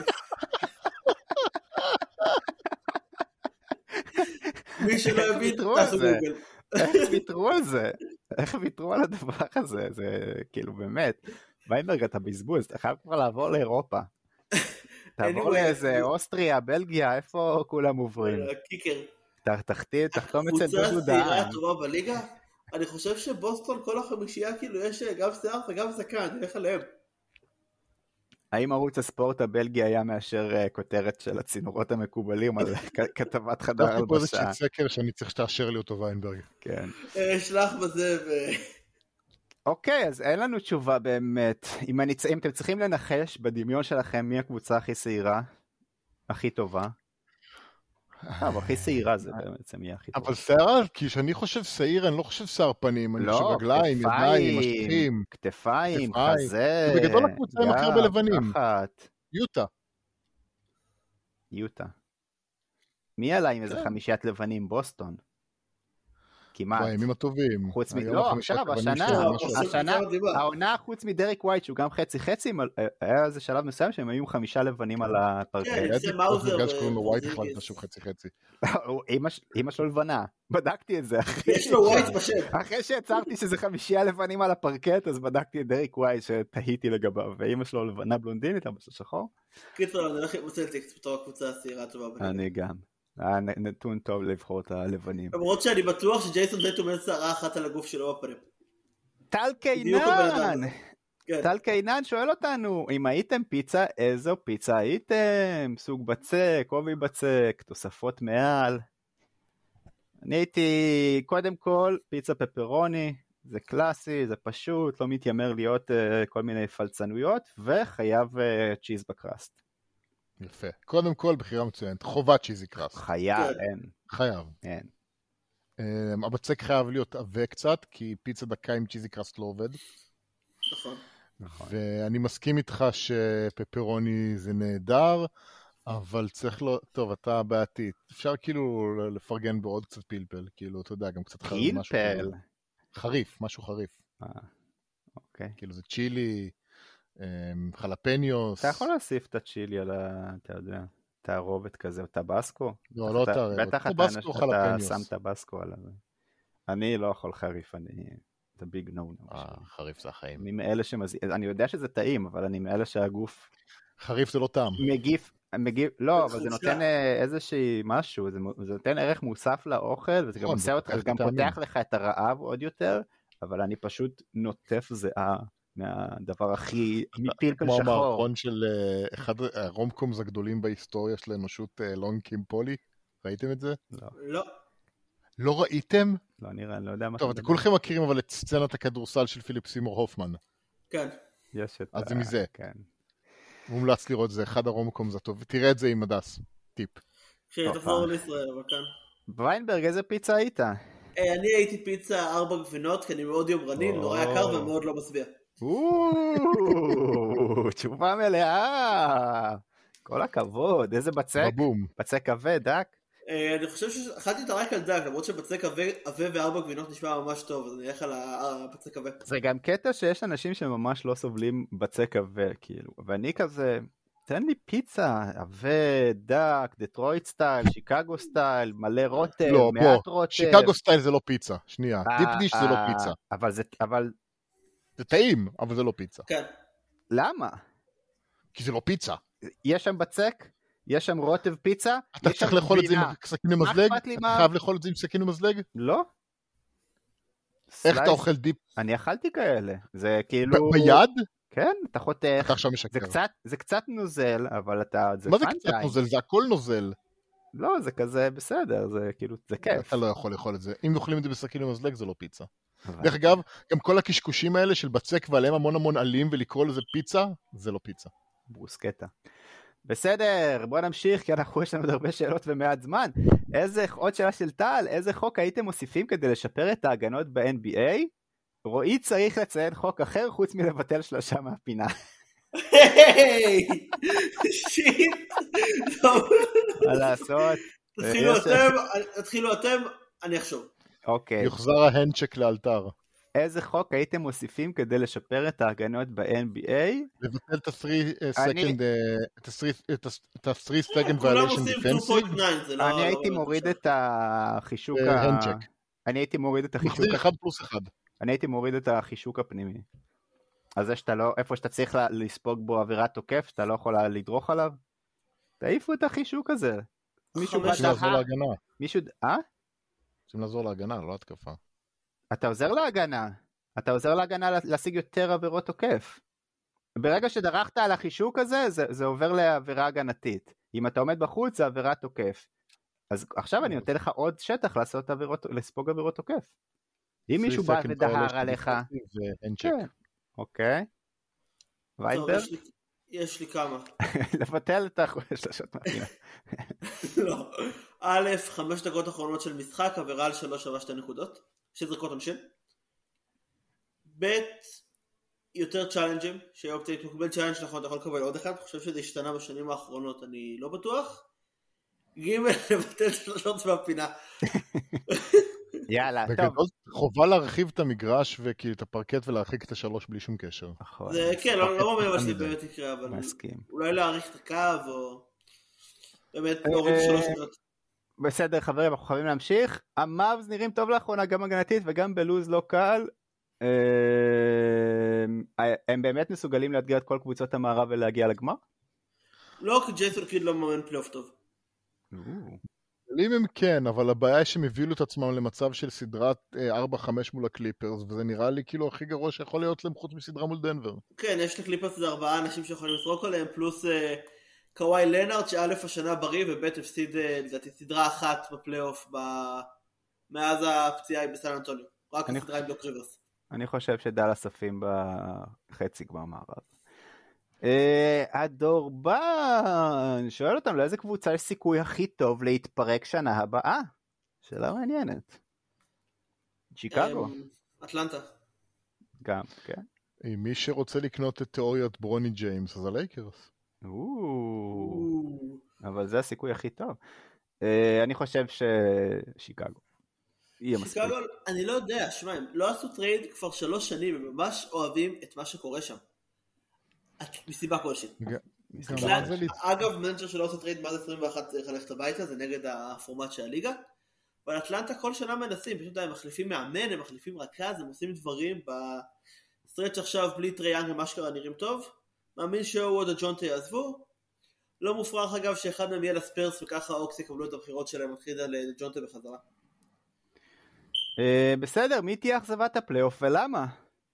מי שלא יבין, תעשו גוגל. איך ויתרו על זה? איך ויתרו על הדבר הזה? זה כאילו באמת, ויינברג אתה בזבוז, אתה חייב כבר לעבור לאירופה. תעבור לאיזה אוסטריה, בלגיה, איפה כולם עוברים? קיקר. תחתית, תחתום אצל דודו דהן. קבוצה צעירה טובה בליגה? אני חושב שבוסטון כל החמישייה כאילו יש גם שיער וגם זקן, נלך עליהם. האם ערוץ הספורט הבלגי היה מאשר כותרת של הצינורות המקובלים על כתבת חדר הלבשה? דווקא פה איזה סקר שאני צריך שתאשר לי אותו ויינברג. כן. שלח בזה ו... אוקיי, אז אין לנו תשובה באמת. אם אתם צריכים לנחש בדמיון שלכם מי הקבוצה הכי שעירה, הכי טובה. אבל הכי שעירה זה בעצם יהיה הכי טובה. אבל שערה, כי שאני חושב שעיר, אני לא חושב שער פנים, אני חושב רגליים, ידיים, משטחים. כתפיים, חזה. בגדול הקבוצה הם הכי הרבה לבנים. יוטה. יוטה. מי עלה עם איזה חמישיית לבנים? בוסטון. כמעט. בימים הטובים. חוץ מ... לא, עכשיו, השנה, השנה, העונה חוץ מדריק ווייט, שהוא גם חצי חצי, היה איזה שלב מסוים שהם היו חמישה לבנים על הפרקט. כן, זה מאוזר. בגלל שקוראים לו ווייט החלטת שהוא חצי חצי. אמא שלו לבנה, בדקתי את זה. יש לו ווייט בשם. אחרי שהצרתי שזה חמישייה לבנים על הפרקט, אז בדקתי את דריק ווייט שתהיתי לגביו, ואמא שלו לבנה בלונדינית, אבא שלו שחור. קיצור, אני הולך עם סלטיקס בתור הקבוצה הצעירה הטובה בליגה. אני גם. נתון טוב לבחור את הלבנים. למרות שאני בטוח שג'ייסון טייטום אין שערה אחת על הגוף שלו בפנים. טל קיינן! טל קיינן שואל אותנו, אם הייתם פיצה, איזו פיצה הייתם? סוג בצק, עובי בצק, תוספות מעל. אני הייתי, קודם כל, פיצה פפרוני, זה קלאסי, זה פשוט, לא מתיימר להיות כל מיני פלצנויות, וחייב צ'יז בקרסט. יפה. קודם כל, בחירה מצוינת. חובת צ'יזי קראסט. חייב, אין. חייב. אין. הבצק חייב להיות עבה קצת, כי פיצה דקה עם צ'יזי קראסט לא עובד. נכון. ואני מסכים איתך שפפרוני זה נהדר, אבל צריך לא... טוב, אתה בעתיד. אפשר כאילו לפרגן בעוד קצת פלפל, כאילו, אתה יודע, גם קצת חריף. פלפל? חריף, משהו חריף. אה, אוקיי. כאילו זה צ'ילי... חלפניוס. אתה יכול להוסיף את הצ'ילי על ה... אתה יודע, תערובת כזה, או טבסקו? לא, לא תערובת. בטח אתה שם טבסקו על זה. אני לא יכול חריף, אני... זה ביג נו נו. חריף זה החיים. אני מאלה שמזיע... אני יודע שזה טעים, אבל אני מאלה שהגוף... חריף זה לא טעם. מגיף... מגיב... לא, אבל זה נותן איזושהי משהו, זה נותן ערך מוסף לאוכל, וזה גם עושה אותך, זה גם פותח לך את הרעב עוד יותר, אבל אני פשוט נוטף זהה. מהדבר הכי מפלפל שחור. כמו המערכון של אחד הרומקומס הגדולים בהיסטוריה של האנושות, לונג קים פולי, ראיתם את זה? לא. לא. לא ראיתם? לא נראה, אני לא יודע מה... טוב, אתם כולכם מכירים אבל את סצנת הכדורסל של פיליפ סימור הופמן. כן. יש את... אז זה מזה. כן. מומלץ לראות זה, אחד הרומקום זה טוב. תראה את זה עם הדס, טיפ. כשתחזור לישראל, אבל כאן. ויינברג, איזה פיצה היית? אני הייתי פיצה ארבע גבינות, כי אני מאוד יומרני, נורא יקר ומאוד לא משביע. תשובה מלאה. כל הכבוד, איזה בצק. בבום. בצק כבד, דק. אני חושב שאכלתי את הרק על דק, למרות שבצק עבה וארבע גבינות נשמע ממש טוב, אז אני אלך על הבצק עבה. זה גם קטע שיש אנשים שממש לא סובלים בצק עבה, כאילו. ואני כזה, תן לי פיצה, עבה, דק, דטרויט סטייל, שיקגו סטייל, מלא רוטב, לא, מעט בוא, רוטב. שיקגו סטייל זה לא פיצה, שנייה. דיפ דיש זה לא פיצה. אבל זה, אבל... זה טעים, אבל זה לא פיצה. כן. למה? כי זה לא פיצה. יש שם בצק, יש שם רוטב פיצה, אתה צריך לאכול את זה עם סכין ומזלג? אתה חייב לאכול את זה עם סכין ומזלג? לא. איך אתה אוכל דיפ? אני אכלתי כאלה, זה כאילו... ביד? כן, אתה חותך. אתה עכשיו משקר. זה קצת נוזל, אבל אתה... מה זה קצת נוזל? זה הכל נוזל. לא, זה כזה בסדר, זה כאילו, זה כיף. אתה לא יכול לאכול את זה. אם אוכלים את זה בסכין ומזלג זה לא פיצה. דרך אגב, גם כל הקשקושים האלה של בצק ועליהם המון המון עלים ולקרוא לזה פיצה, זה לא פיצה. ברוסקטה. בסדר, בוא נמשיך, כי אנחנו יש לנו עוד הרבה שאלות ומעט זמן. איזה, עוד שאלה של טל, איזה חוק הייתם מוסיפים כדי לשפר את ההגנות ב-אן בי איי? רועי צריך לציין חוק אחר חוץ מלבטל שלושה מהפינה. היי! שיט! מה לעשות? תתחילו אתם, תתחילו אתם, אני אחשוב. אוקיי. יוחזר ההנדשק לאלתר. איזה חוק הייתם מוסיפים כדי לשפר את ההגנות ב-אן בי איי? לבטל את ה-three second violation defensive. אני הייתי מוריד את החישוק אני הייתי מוריד את החישוק מחזיר אחד פלוס אחד. אני הייתי מוריד את החישוק הפנימי. אז שאתה לא, איפה שאתה צריך לספוג בו עבירת תוקף, שאתה לא יכול לדרוך עליו, תעיפו את החישוק הזה. מישהו לעזור להגנה. מישהו, אה? רוצים לעזור להגנה, לא התקפה. אתה עוזר להגנה. אתה עוזר להגנה להשיג יותר עבירות תוקף. ברגע שדרכת על החישוק הזה, זה, זה עובר לעבירה הגנתית. אם אתה עומד בחוץ, זה עבירת תוקף. אז עכשיו אני נותן לך עוד שטח לעשות עבירות, לספוג עבירות תוקף. אם מישהו בא ודהר עליך... כן. אוקיי. ויינברג? יש לי כמה. לבטל את השלושות מהפינה. לא. א', חמש דקות אחרונות של משחק, עבירה על שלוש שווה שתי נקודות. שתי זריקות עונשין. ב', יותר צ'אלנג'ים, שאופציה מקבל צ'אלנג' נכון, אתה יכול לקבל עוד אחד, אני חושב שזה השתנה בשנים האחרונות, אני לא בטוח. ג', לבטל שלושות מהפינה. יאללה, בגדול, טוב. חובה להרחיב את המגרש וכאילו את הפרקט ולהרחיק את השלוש בלי שום קשר. זה כן, לא אומר מה שזה באמת יקרה, אבל אולי להאריך את הקו, או באמת להוריד שלוש שנות. בסדר חברים, אנחנו חייבים להמשיך. המאבס נראים טוב לאחרונה, גם הגנתית וגם בלוז לא קל. הם באמת מסוגלים לאתגר את כל קבוצות המערב ולהגיע לגמר? לא, כי ג'ייסון קיד לא מאמן פלייאוף טוב. אם הם כן, אבל הבעיה היא שהם הבילו את עצמם למצב של סדרת ארבע חמש מול הקליפרס, וזה נראה לי כאילו הכי גרוע שיכול להיות להם חוץ מסדרה מול דנבר. כן, יש לקליפרס זה ארבעה אנשים שיכולים לסרוק עליהם, פלוס קוואי לנארד, שא' השנה בריא, וב' הפסיד לדעתי סדרה אחת בפלייאוף מאז הפציעה בסן אנטוניו. רק הסדרה עם דוק ריברס. אני חושב שדאלאס עפים בחצי גמר מערב. הדורבן שואל אותם לאיזה קבוצה יש סיכוי הכי טוב להתפרק שנה הבאה? שאלה מעניינת. שיקגו? אטלנטה. גם, כן. מי שרוצה לקנות את תיאוריית ברוני ג'יימס אז הלייקרס. אבל זה הסיכוי הכי טוב. אני חושב ששיקגו. שיקגו, אני לא יודע, שמע, הם לא עשו טרייד כבר שלוש שנים, הם ממש אוהבים את מה שקורה שם. מסיבה כלשהי. אגב, מנג'ר שלא עושה טרייד מאז עשרים ואחת צריך ללכת הביתה, זה נגד הפורמט של הליגה. אבל אטלנטה כל שנה מנסים, פשוט הם מחליפים מאמן, הם מחליפים רכז, הם עושים דברים בסטרץ' עכשיו בלי טרייאנג ומה שקרה נראים טוב. מאמין שהוא עוד הג'ונטה יעזבו. לא מופרך אגב שאחד מהם יהיה לספרס וככה אוקס יקבלו את הבחירות שלהם, מתחיל לג'ונטה בחזרה. בסדר, מי תהיה אכזבת הפלייאוף ולמה?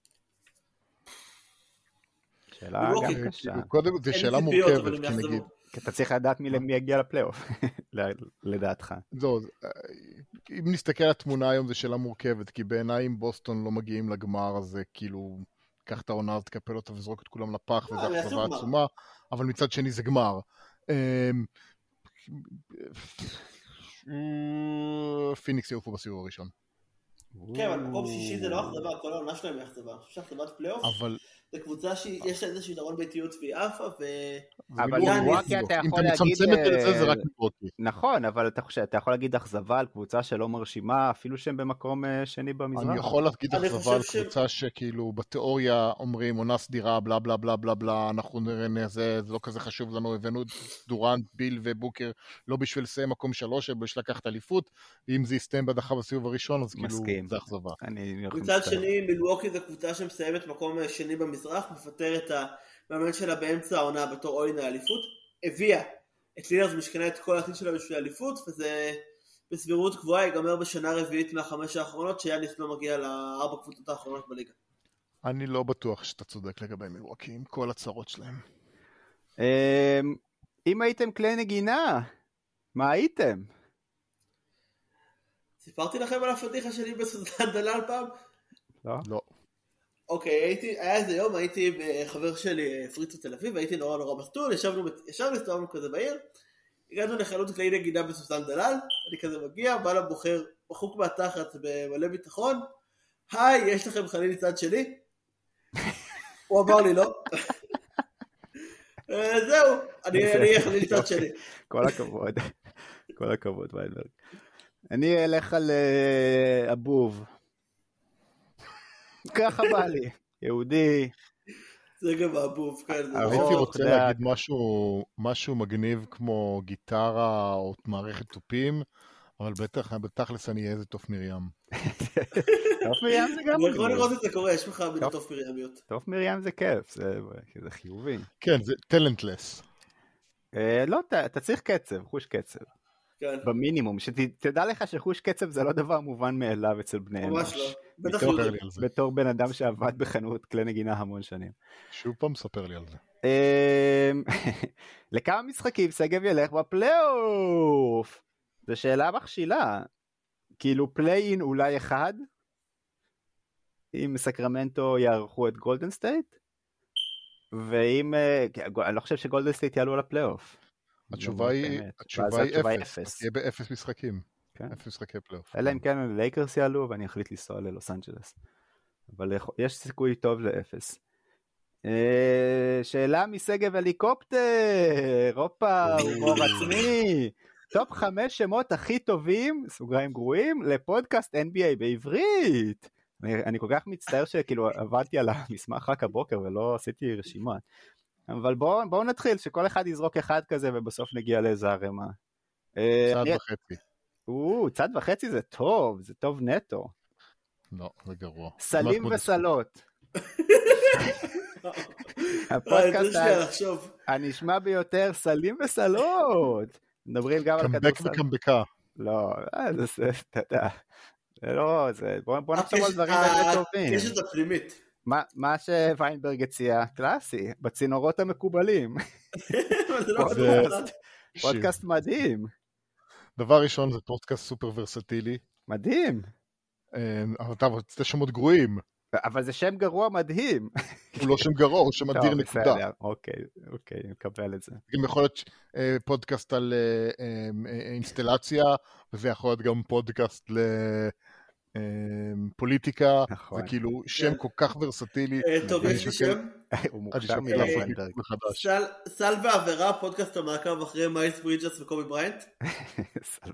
שאלה גם קשה. קודם, זו שאלה מורכבת, כי נגיד, כי אתה צריך לדעת מי יגיע לפלייאוף, לדעתך. זהו, אם נסתכל על התמונה היום זה שאלה מורכבת, כי בעיניי אם בוסטון לא מגיעים לגמר, אז זה כאילו, קח את העונה, תקפל אותה וזרוק את כולם לפח, וזה אכזבה עצומה, אבל מצד שני זה גמר. פיניקס יעופו בסיבוב הראשון. כן, אבל מקום שישי זה לא אכזבה, כל העונה שלהם היא אכזבה. אני חושב שאכזבת פלייאוף, זה קבוצה שיש לה איזושהי יתרון ביתיות והיא עפה, ו... אבל מילווקי אתה יכול להגיד... אם אתה מצמצמת את זה, זה רק מילווקי. נכון, אבל אתה יכול להגיד אכזבה על קבוצה שלא מרשימה, אפילו שהם במקום שני במזרח. אני יכול להגיד אכזבה על קבוצה שכאילו בתיאוריה אומרים, עונה סדירה, בלה בלה בלה בלה בלה, אנחנו נראה זה, זה לא כזה חשוב לנו, הבאנו דורנט, ביל ובוקר, לא בשביל לסיים מקום שלוש, אלא בשביל לקחת אליפות, ואם זה יסתיים בדחה בסיבוב הראשון, אז כאילו זה אכזבה. מצד שני, מילווקי זו קבוצה שמסיימת מקום שני במזרח, מפטר את המאמן שלה באמצע העונה בתור אוהל האליפות, הביאה את לילארד משכנה את כל העתיד שלה בשביל האליפות, וזה בסבירות גבוהה ייגמר בשנה רביעית מהחמש האחרונות, שיאניס לא מגיע לארבע קבוצות האחרונות בליגה. אני לא בטוח שאתה צודק לגבי מילווקי, עם כל הצרות שלהם. אם הייתם כלי נגינה, מה הייתם? סיפרתי לכם על הפתיחה שלי בסודן דלל פעם? לא. לא. אוקיי, הייתי, היה איזה יום, הייתי בחבר שלי פריץ בתל אביב, הייתי נורא נורא מסטול, ישבנו, ישבנו, הסתובבנו כזה בעיר, הגענו לחנות כלי נגינה בסודן דלל, אני כזה מגיע, בא לבוחר, בחוק מהתחת במלא ביטחון, היי, יש לכם חליל מצד שלי? הוא אמר לי לא. זהו, אני אהיה חליל מצד שלי. כל הכבוד, כל הכבוד, ויינברג. אני אלך על אבוב. ככה בא לי, יהודי. זה גם אבוב, כן. הייתי רוצה להגיד משהו מגניב כמו גיטרה או מערכת תופים, אבל בטח, בתכלס אני אהיה איזה תוף מרים. תוף מרים זה גם... אני יכול לראות את זה קורה, יש לך בין תוף מרימיות. תוף מרים זה כיף, זה חיובי. כן, זה טלנטלס. לא, אתה צריך קצב, חוש קצב. במינימום, שתדע לך שחוש קצב זה לא דבר מובן מאליו אצל בני אנוש. ממש לא. בתור בן אדם שעבד בחנות כלי נגינה המון שנים. שוב פעם ספר לי על זה. לכמה משחקים שגב ילך בפלייאוף? זו שאלה מכשילה. כאילו פליין אולי אחד? אם סקרמנטו יערכו את גולדן סטייט? ואם, אני לא חושב שגולדן סטייט יעלו לפלייאוף. התשובה היא, התשובה היא אפס, תהיה באפס משחקים, אפס משחקי פלייאוף. אלא אם כן לייקרס יעלו ואני אחליט לנסוע ללוס אנג'לס, אבל יש סיכוי טוב לאפס. שאלה מסגב הליקופטר, הופה, הומור עצמי, טופ חמש שמות הכי טובים, סוגריים גרועים, לפודקאסט אן בי איי בעברית. אני כל כך מצטער שכאילו עבדתי על המסמך רק הבוקר ולא עשיתי רשימה. אבל בואו בוא נתחיל, שכל אחד יזרוק אחד כזה, ובסוף נגיע לאיזה הרמה. צד וחצי. או, צד וחצי זה טוב, זה טוב נטו. לא, זה גרוע. סלים וסלות. הפודקאסט הנשמע ביותר, סלים וסלות. מדברים גם על כדורסל. קמבק וקמבקה. לא, זה, אתה יודע. לא, זה, בואו נחשוב על דברים באמת טובים. הקשת הפנימית. מה, מה שוויינברג הציע, קלאסי, בצינורות המקובלים. פודקאסט, פודקאסט מדהים. דבר ראשון זה פודקאסט סופר ורסטילי. מדהים. אבל אתה רוצה שמות גרועים. אבל זה שם גרוע מדהים. הוא לא שם גרוע, הוא שם אדיר נקודה. אוקיי, אוקיי, אני מקבל את זה. גם יכול להיות פודקאסט על אינסטלציה, וזה יכול להיות גם פודקאסט ל... פוליטיקה, זה כאילו שם כל כך ורסטילי. טוב, יש לי שם. הוא מוכשר מלפרנברג. סל ועבירה, פודקאסט המעקב אחרי מיילס ברידג'ס וקובי בריינט. סל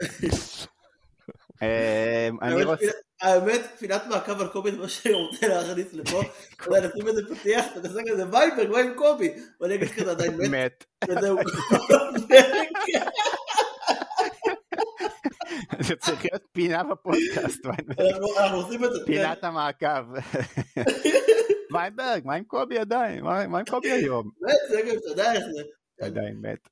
ועבירה. האמת, פינת מעקב על קובי זה מה שאני רוצה להכניס לפה, אתה יודע, נשים איזה פתיח, אתה תעשה כזה וייברג, מה עם קובי? ואני אגיד כזה עדיין מת. מת. וזהו. זה צריך להיות פינה בפודקאסט. אנחנו עושים את זה. פינת המעקב. ויינברג, מה עם קובי עדיין? מה עם קובי היום? מת, זה גם, אתה יודע איך זה. עדיין מת.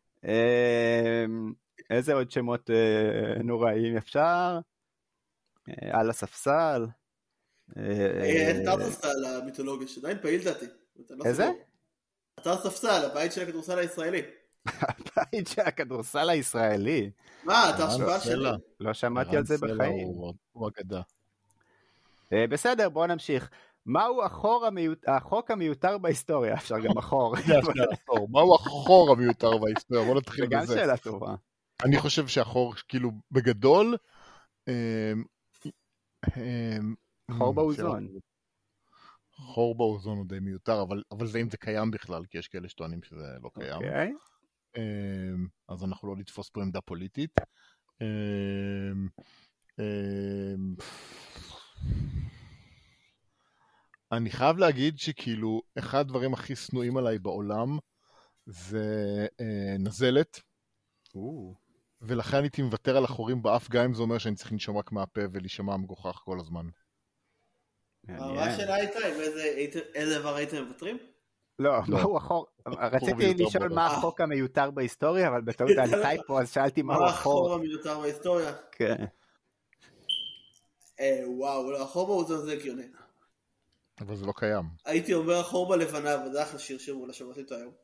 איזה עוד שמות נוראים אפשר? על הספסל. אתר ספסל המיתולוגיה, שעדיין פעיל דעתי. איזה? אתר ספסל, הבית של הכדורסל הישראלי. הבית של הכדורסל הישראלי. מה, אתה השפעה שלי? לא שמעתי על זה בחיים. הוא אגדה. בסדר, בואו נמשיך. מהו החוק המיותר בהיסטוריה? אפשר גם החור. מהו החור המיותר בהיסטוריה? בואו נתחיל בזה. זה גם שאלה טובה. אני חושב שהחור, כאילו, בגדול, חור באוזון. חור באוזון הוא די מיותר, אבל זה אם זה קיים בכלל, כי יש כאלה שטוענים שזה לא קיים. אוקיי. אז אנחנו לא לתפוס פה עמדה פוליטית. אני חייב להגיד שכאילו, אחד הדברים הכי שנואים עליי בעולם, זה נזלת. ולכן הייתי מוותר על החורים באף, גם אם זה אומר שאני צריך לנשום רק מהפה ולהישמע מגוחך כל הזמן. מה השאלה הייתה? איזה דבר הייתם מוותרים? לא, מהו החור? רציתי לשאול מה החוק המיותר בהיסטוריה, אבל בטעות על טייפו, אז שאלתי מהו החור. מה החור המיותר בהיסטוריה? כן. וואו, לא, החור באוזון זה הגיוני. אבל זה לא קיים. הייתי אומר החור בלבנה, וזה אחלה שיר שירו, שמעתי אותו היום.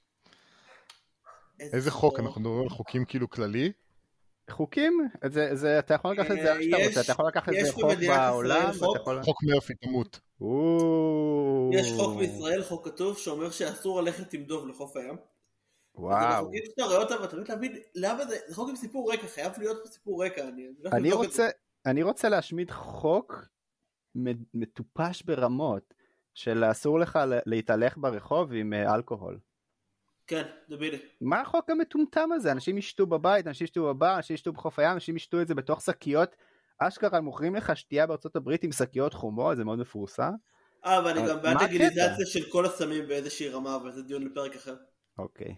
איזה חוק? אנחנו מדברים על חוקים כאילו כללי? חוקים? אתה יכול לקחת את זה איך שאתה רוצה, אתה יכול לקחת את זה חוק בעולם. חוק מרפי, תמות. יש חוק בישראל, חוק כתוב, שאומר שאסור ללכת עם דוב לחוף הים. וואו. חוקים שאתה רואה אותם, ואתה רוצה להבין למה זה, זה חוק עם סיפור רקע, חייב להיות פה סיפור רקע. אני רוצה להשמיד חוק מטופש ברמות, של אסור לך להתהלך ברחוב עם אלכוהול. כן, דבילי. מה החוק המטומטם הזה? אנשים ישתו בבית, אנשים ישתו בבר, אנשים ישתו בחוף הים, אנשים ישתו את זה בתוך שקיות. אשכרה מוכרים לך שתייה בארצות הברית עם שקיות חומות, זה מאוד מפורסם. אה, ואני גם בעד לגיליזציה של כל הסמים באיזושהי רמה, אבל זה דיון לפרק אחר. אוקיי.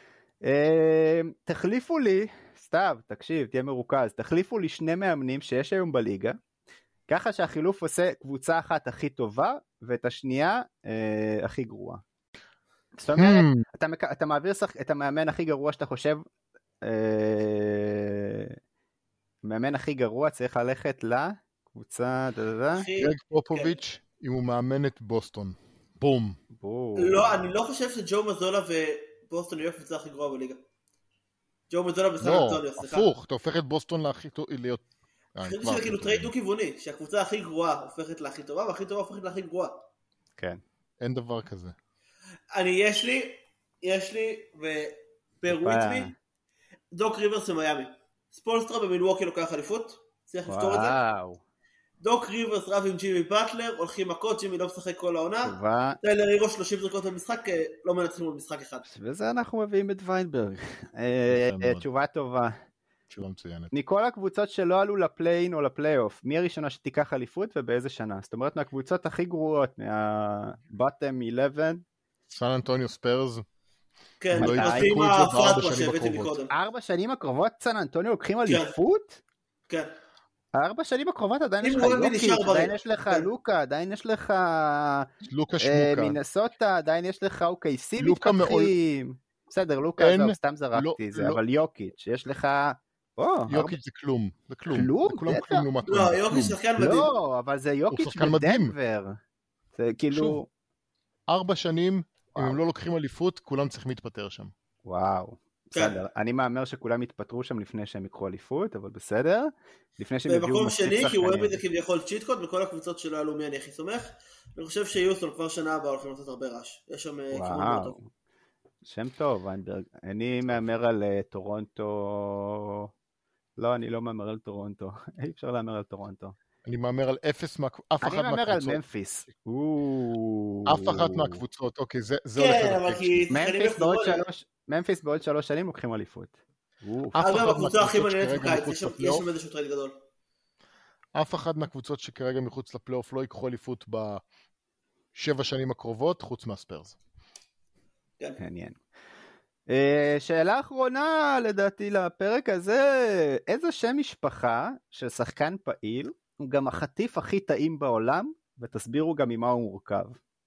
תחליפו לי, סתיו, תקשיב, תהיה מרוכז, תחליפו לי שני מאמנים שיש היום בליגה, ככה שהחילוף עושה קבוצה אחת הכי טובה, ואת השנייה הכי גרועה. זאת אומרת, אתה, אתה מעביר את המאמן הכי גרוע שאתה חושב, המאמן הכי גרוע צריך ללכת לקבוצה, גרג פופוביץ', אם הוא מאמן את בוסטון. בום. לא, אני לא חושב שג'ו מזולה ובוסטון יהיו הקבוצה הכי גרועה בליגה. ג'ו מזולה בסן אנטוניו, סליחה. לא, הפוך, אתה הופך את בוסטון להכי טוב, להיות... אני חושב שזה כאילו טרייד דו-כיווני, שהקבוצה הכי גרועה הופכת להכי טובה, והכי טובה הופכת להכי גרועה. כן. אין דבר כזה. אני, יש לי, יש לי, ופירוט לי, דוק ריברס במיימי. ספולסטרה במילווקי לוקח אליפות, צריך לפתור את זה. דוק ריברס רב עם ג'ימי באטלר, הולכים מכות, ג'ימי לא משחק כל העונה. טיילר הירו שלושים זריקות במשחק, לא מנצחים על משחק אחד. וזה אנחנו מביאים את ויינברג. תשובה טובה. תשובה מצוינת. מכל הקבוצות שלא עלו לפליין או לפלייאוף, מי הראשונה שתיקח אליפות ובאיזה שנה? זאת אומרת, מהקבוצות הכי גרועות, מהבוטם אחת עשרה, סן אנטוניו ספיירס. כן, עושים הפרטמה שהבאתי מקודם. ארבע שנים הקרובות סן אנטוניו לוקחים אליפות? כן. ארבע שנים הקרובות עדיין יש לך יוקיץ', עדיין יש לך לוקה, עדיין יש לך מינסוטה, עדיין יש לך אוקיי סי מתפתחים. בסדר, לוקה, סתם זרקתי את זה, אבל יוקיץ', יש לך... יוקיץ' זה כלום. זה כלום. כלום? לא, יוקיץ' שחקן מדהים. לא, אבל זה יוקיץ' בדנבר. זה כאילו... ארבע שנים, אם הם לא לוקחים אליפות, כולם צריכים להתפטר שם. וואו, בסדר. אני מאמר שכולם יתפטרו שם לפני שהם יקחו אליפות, אבל בסדר. לפני שהם יביאו במקום מספיק שני, כי הוא אוהב את זה שחקנים. כביכול צ'יטקוד, וכל הקבוצות שלא עלו מי אני הכי סומך. אני חושב שיוסטון כבר שנה הבאה הולכים לעשות הרבה רעש. יש שם כיוון מאוד טוב. וואו, שם טוב, ויינברג. אני מאמר על אה, טורונטו... לא, אני לא מאמר על טורונטו. אי אפשר לאמר על טורונטו. אני מאמר על אפס, מה- אף אני אחת מאמר על מהקבוצות. ממפיס. אף אחת מהקבוצות, אוקיי, זה זה הולך כן, אבל לדפק. כי... ממפיס בעוד שלוש... ממפיס בעוד שלוש שנים לוקחים אליפות. אף אגב, אחת הקבוצה הכי מהקבוצות מעניינת שכרגע בקיץ, מחוץ יש שם- יש לפלייאוף, שם איזשהו טרייד גדול. אף אחת מהקבוצות שכרגע מחוץ לפלייאוף לא ייקחו אליפות בשבע שנים הקרובות, חוץ מהספיירס. מעניין. אה, שאלה אחרונה לדעתי לפרק הזה, איזה שם משפחה של שחקן פעיל הוא גם החטיף הכי טעים בעולם, ותסבירו גם ממה הוא מורכב.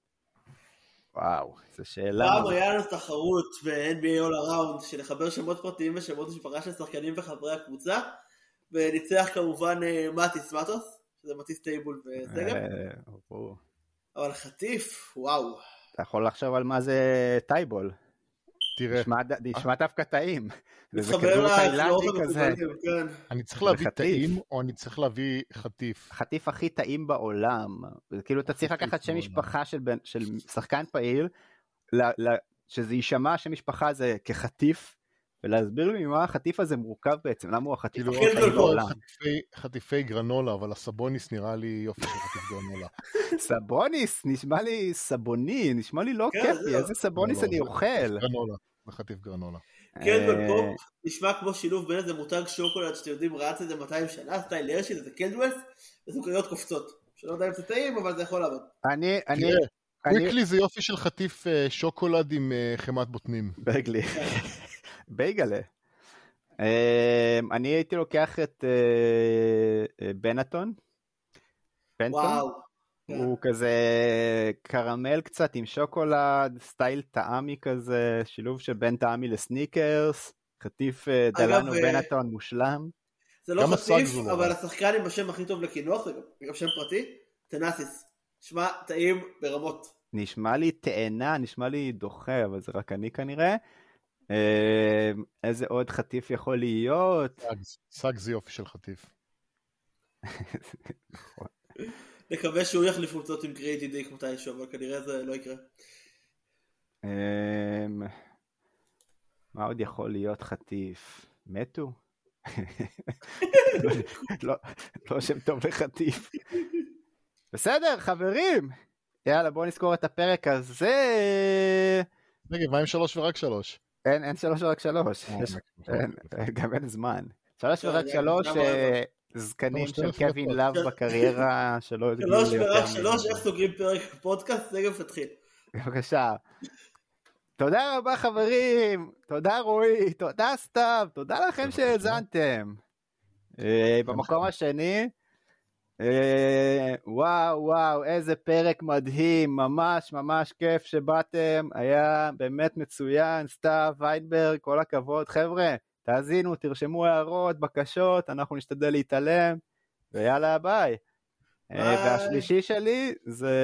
וואו, זו שאלה. פעם היה לנו תחרות ב-אן בי איי All Around של לחבר שמות פרטיים ושמות משפחה של שחקנים וחברי הקבוצה, וניצח כמובן אה, מטיס מטוס, שזה מטיס טייבול וסגב, אה, ברור. אבל חטיף, וואו. אתה יכול לחשוב על מה זה טייבול. תראה, נשמע דווקא טעים. זה מתחבר כדור לאכילות תאילנדי כזה. המקובלים, כן. אני צריך להביא חטיף. טעים או אני צריך להביא חטיף? החטיף הכי טעים בעולם. זה כאילו אתה צריך חטיף לקחת שם בעולם. משפחה של בן- של שחקן פעיל, ל- ל- שזה יישמע שם משפחה זה כחטיף, ולהסביר לי ממה החטיף הזה מורכב בעצם, למה הוא החטיף כאילו, הכי כן, טעים כן, בעולם. חטיפי- חטיפי גרנולה, אבל הסבוניס נראה לי יופי של חטיף גרנולה. סבוניס, נשמע לי סבוני, נשמע לי לא כן, כיפי, זהו. איזה סבוניס לא, לא, אני זה אוכל. גרנולה, זה חטיף גרנולה. קלדוול אה, פופ נשמע כמו שילוב בין איזה מותג שוקולד שאתם יודעים רץ את זה מאתיים שנה, סטייל הרשי, זה קלדוול, וסוכריות קופצות. שלא יודע אם זה טעים, אבל זה יכול לעבוד. אני, אני, תראה, אני, קוויקלי זה יופי של חטיף אה, שוקולד עם אה, חמת בוטנים. בייגלי, בייגלה. אה, אני הייתי לוקח את אה, אה, בנטון, בנטון, וואו. הוא כזה קרמל קצת עם שוקולד, סטייל טעמי כזה, שילוב של בין טעמי לסניקרס, חטיף אה, דלנו אה, בנטון מושלם. זה לא גם חטיף, הסאג זו לא אבל רע. השחקן עם השם הכי טוב לקינוח, זה גם- גם שם פרטי, טנאסיס. שמע, טעים ברמות. נשמע לי תאנה, נשמע לי דוחה, אבל זה רק אני כנראה. אה, איזה עוד חטיף יכול להיות? סאג- סאג זה יופי של חטיף. נקווה שהוא יחליף חולצות עם גריידי דיק מתישהו, אבל כנראה זה לא יקרה. אה, מה עוד יכול להיות חטיף? מתו? לא, לא שם טוב לחטיף. בסדר, חברים. יאללה, בואו נזכור את הפרק הזה. רגע, מה עם שלוש ורק שלוש? אין, אין שלוש ורק שלוש. אה, יש- נכון. אין, גם אין זמן. שלוש לא, ורק זה- שלוש, למה- אה, זקנים שלוש של עשרה קווין דקות. לאב בקריירה שלא הגיעו שלוש ליותר ורק מזה. שלוש, איך סוגרים פרק פודקאסט? זה גם תתחיל. בבקשה. תודה רבה חברים, תודה רועי, תודה סתיו, תודה לכם שהאזנתם. אה, במקום השני, אה, וואו וואו איזה פרק מדהים, ממש ממש כיף שבאתם, היה באמת מצוין, סתיו, ויינברג, כל הכבוד חבר'ה, תאזינו, תרשמו הערות, בקשות, אנחנו נשתדל להתעלם, ויאללה ביי. אה, ביי. והשלישי שלי זה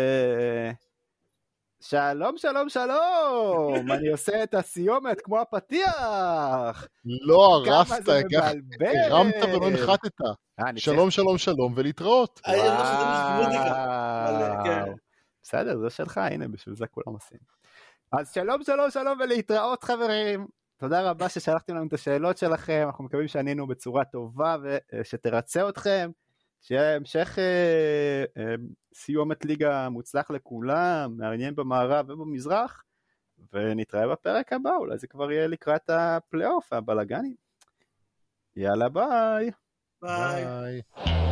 שלום שלום שלום, אני עושה את הסיומת כמו הפתיח, לא, כמה הרסת, זה ככה מבלבל. הרמת ולא הנחתת. אה, אני שלום שלום שלום ולהתראות. אני לא חושב שזה מוזיקה. אבל, כן. וואו. בסדר, זה שלך, הנה, בשביל זה כולם עושים. אז שלום, שלום, שלום ולהתראות חברים. תודה רבה ששלחתם לנו את השאלות שלכם, אנחנו מקווים שענינו בצורה טובה ושתרצה אתכם. שיהיה המשך אה, אה, סיומת ליגה מוצלח לכולם, מעניין במערב ובמזרח, ונתראה בפרק הבא, אולי זה כבר יהיה לקראת הפלייאוף, הבלגנים. יאללה ביי. ביי. ביי.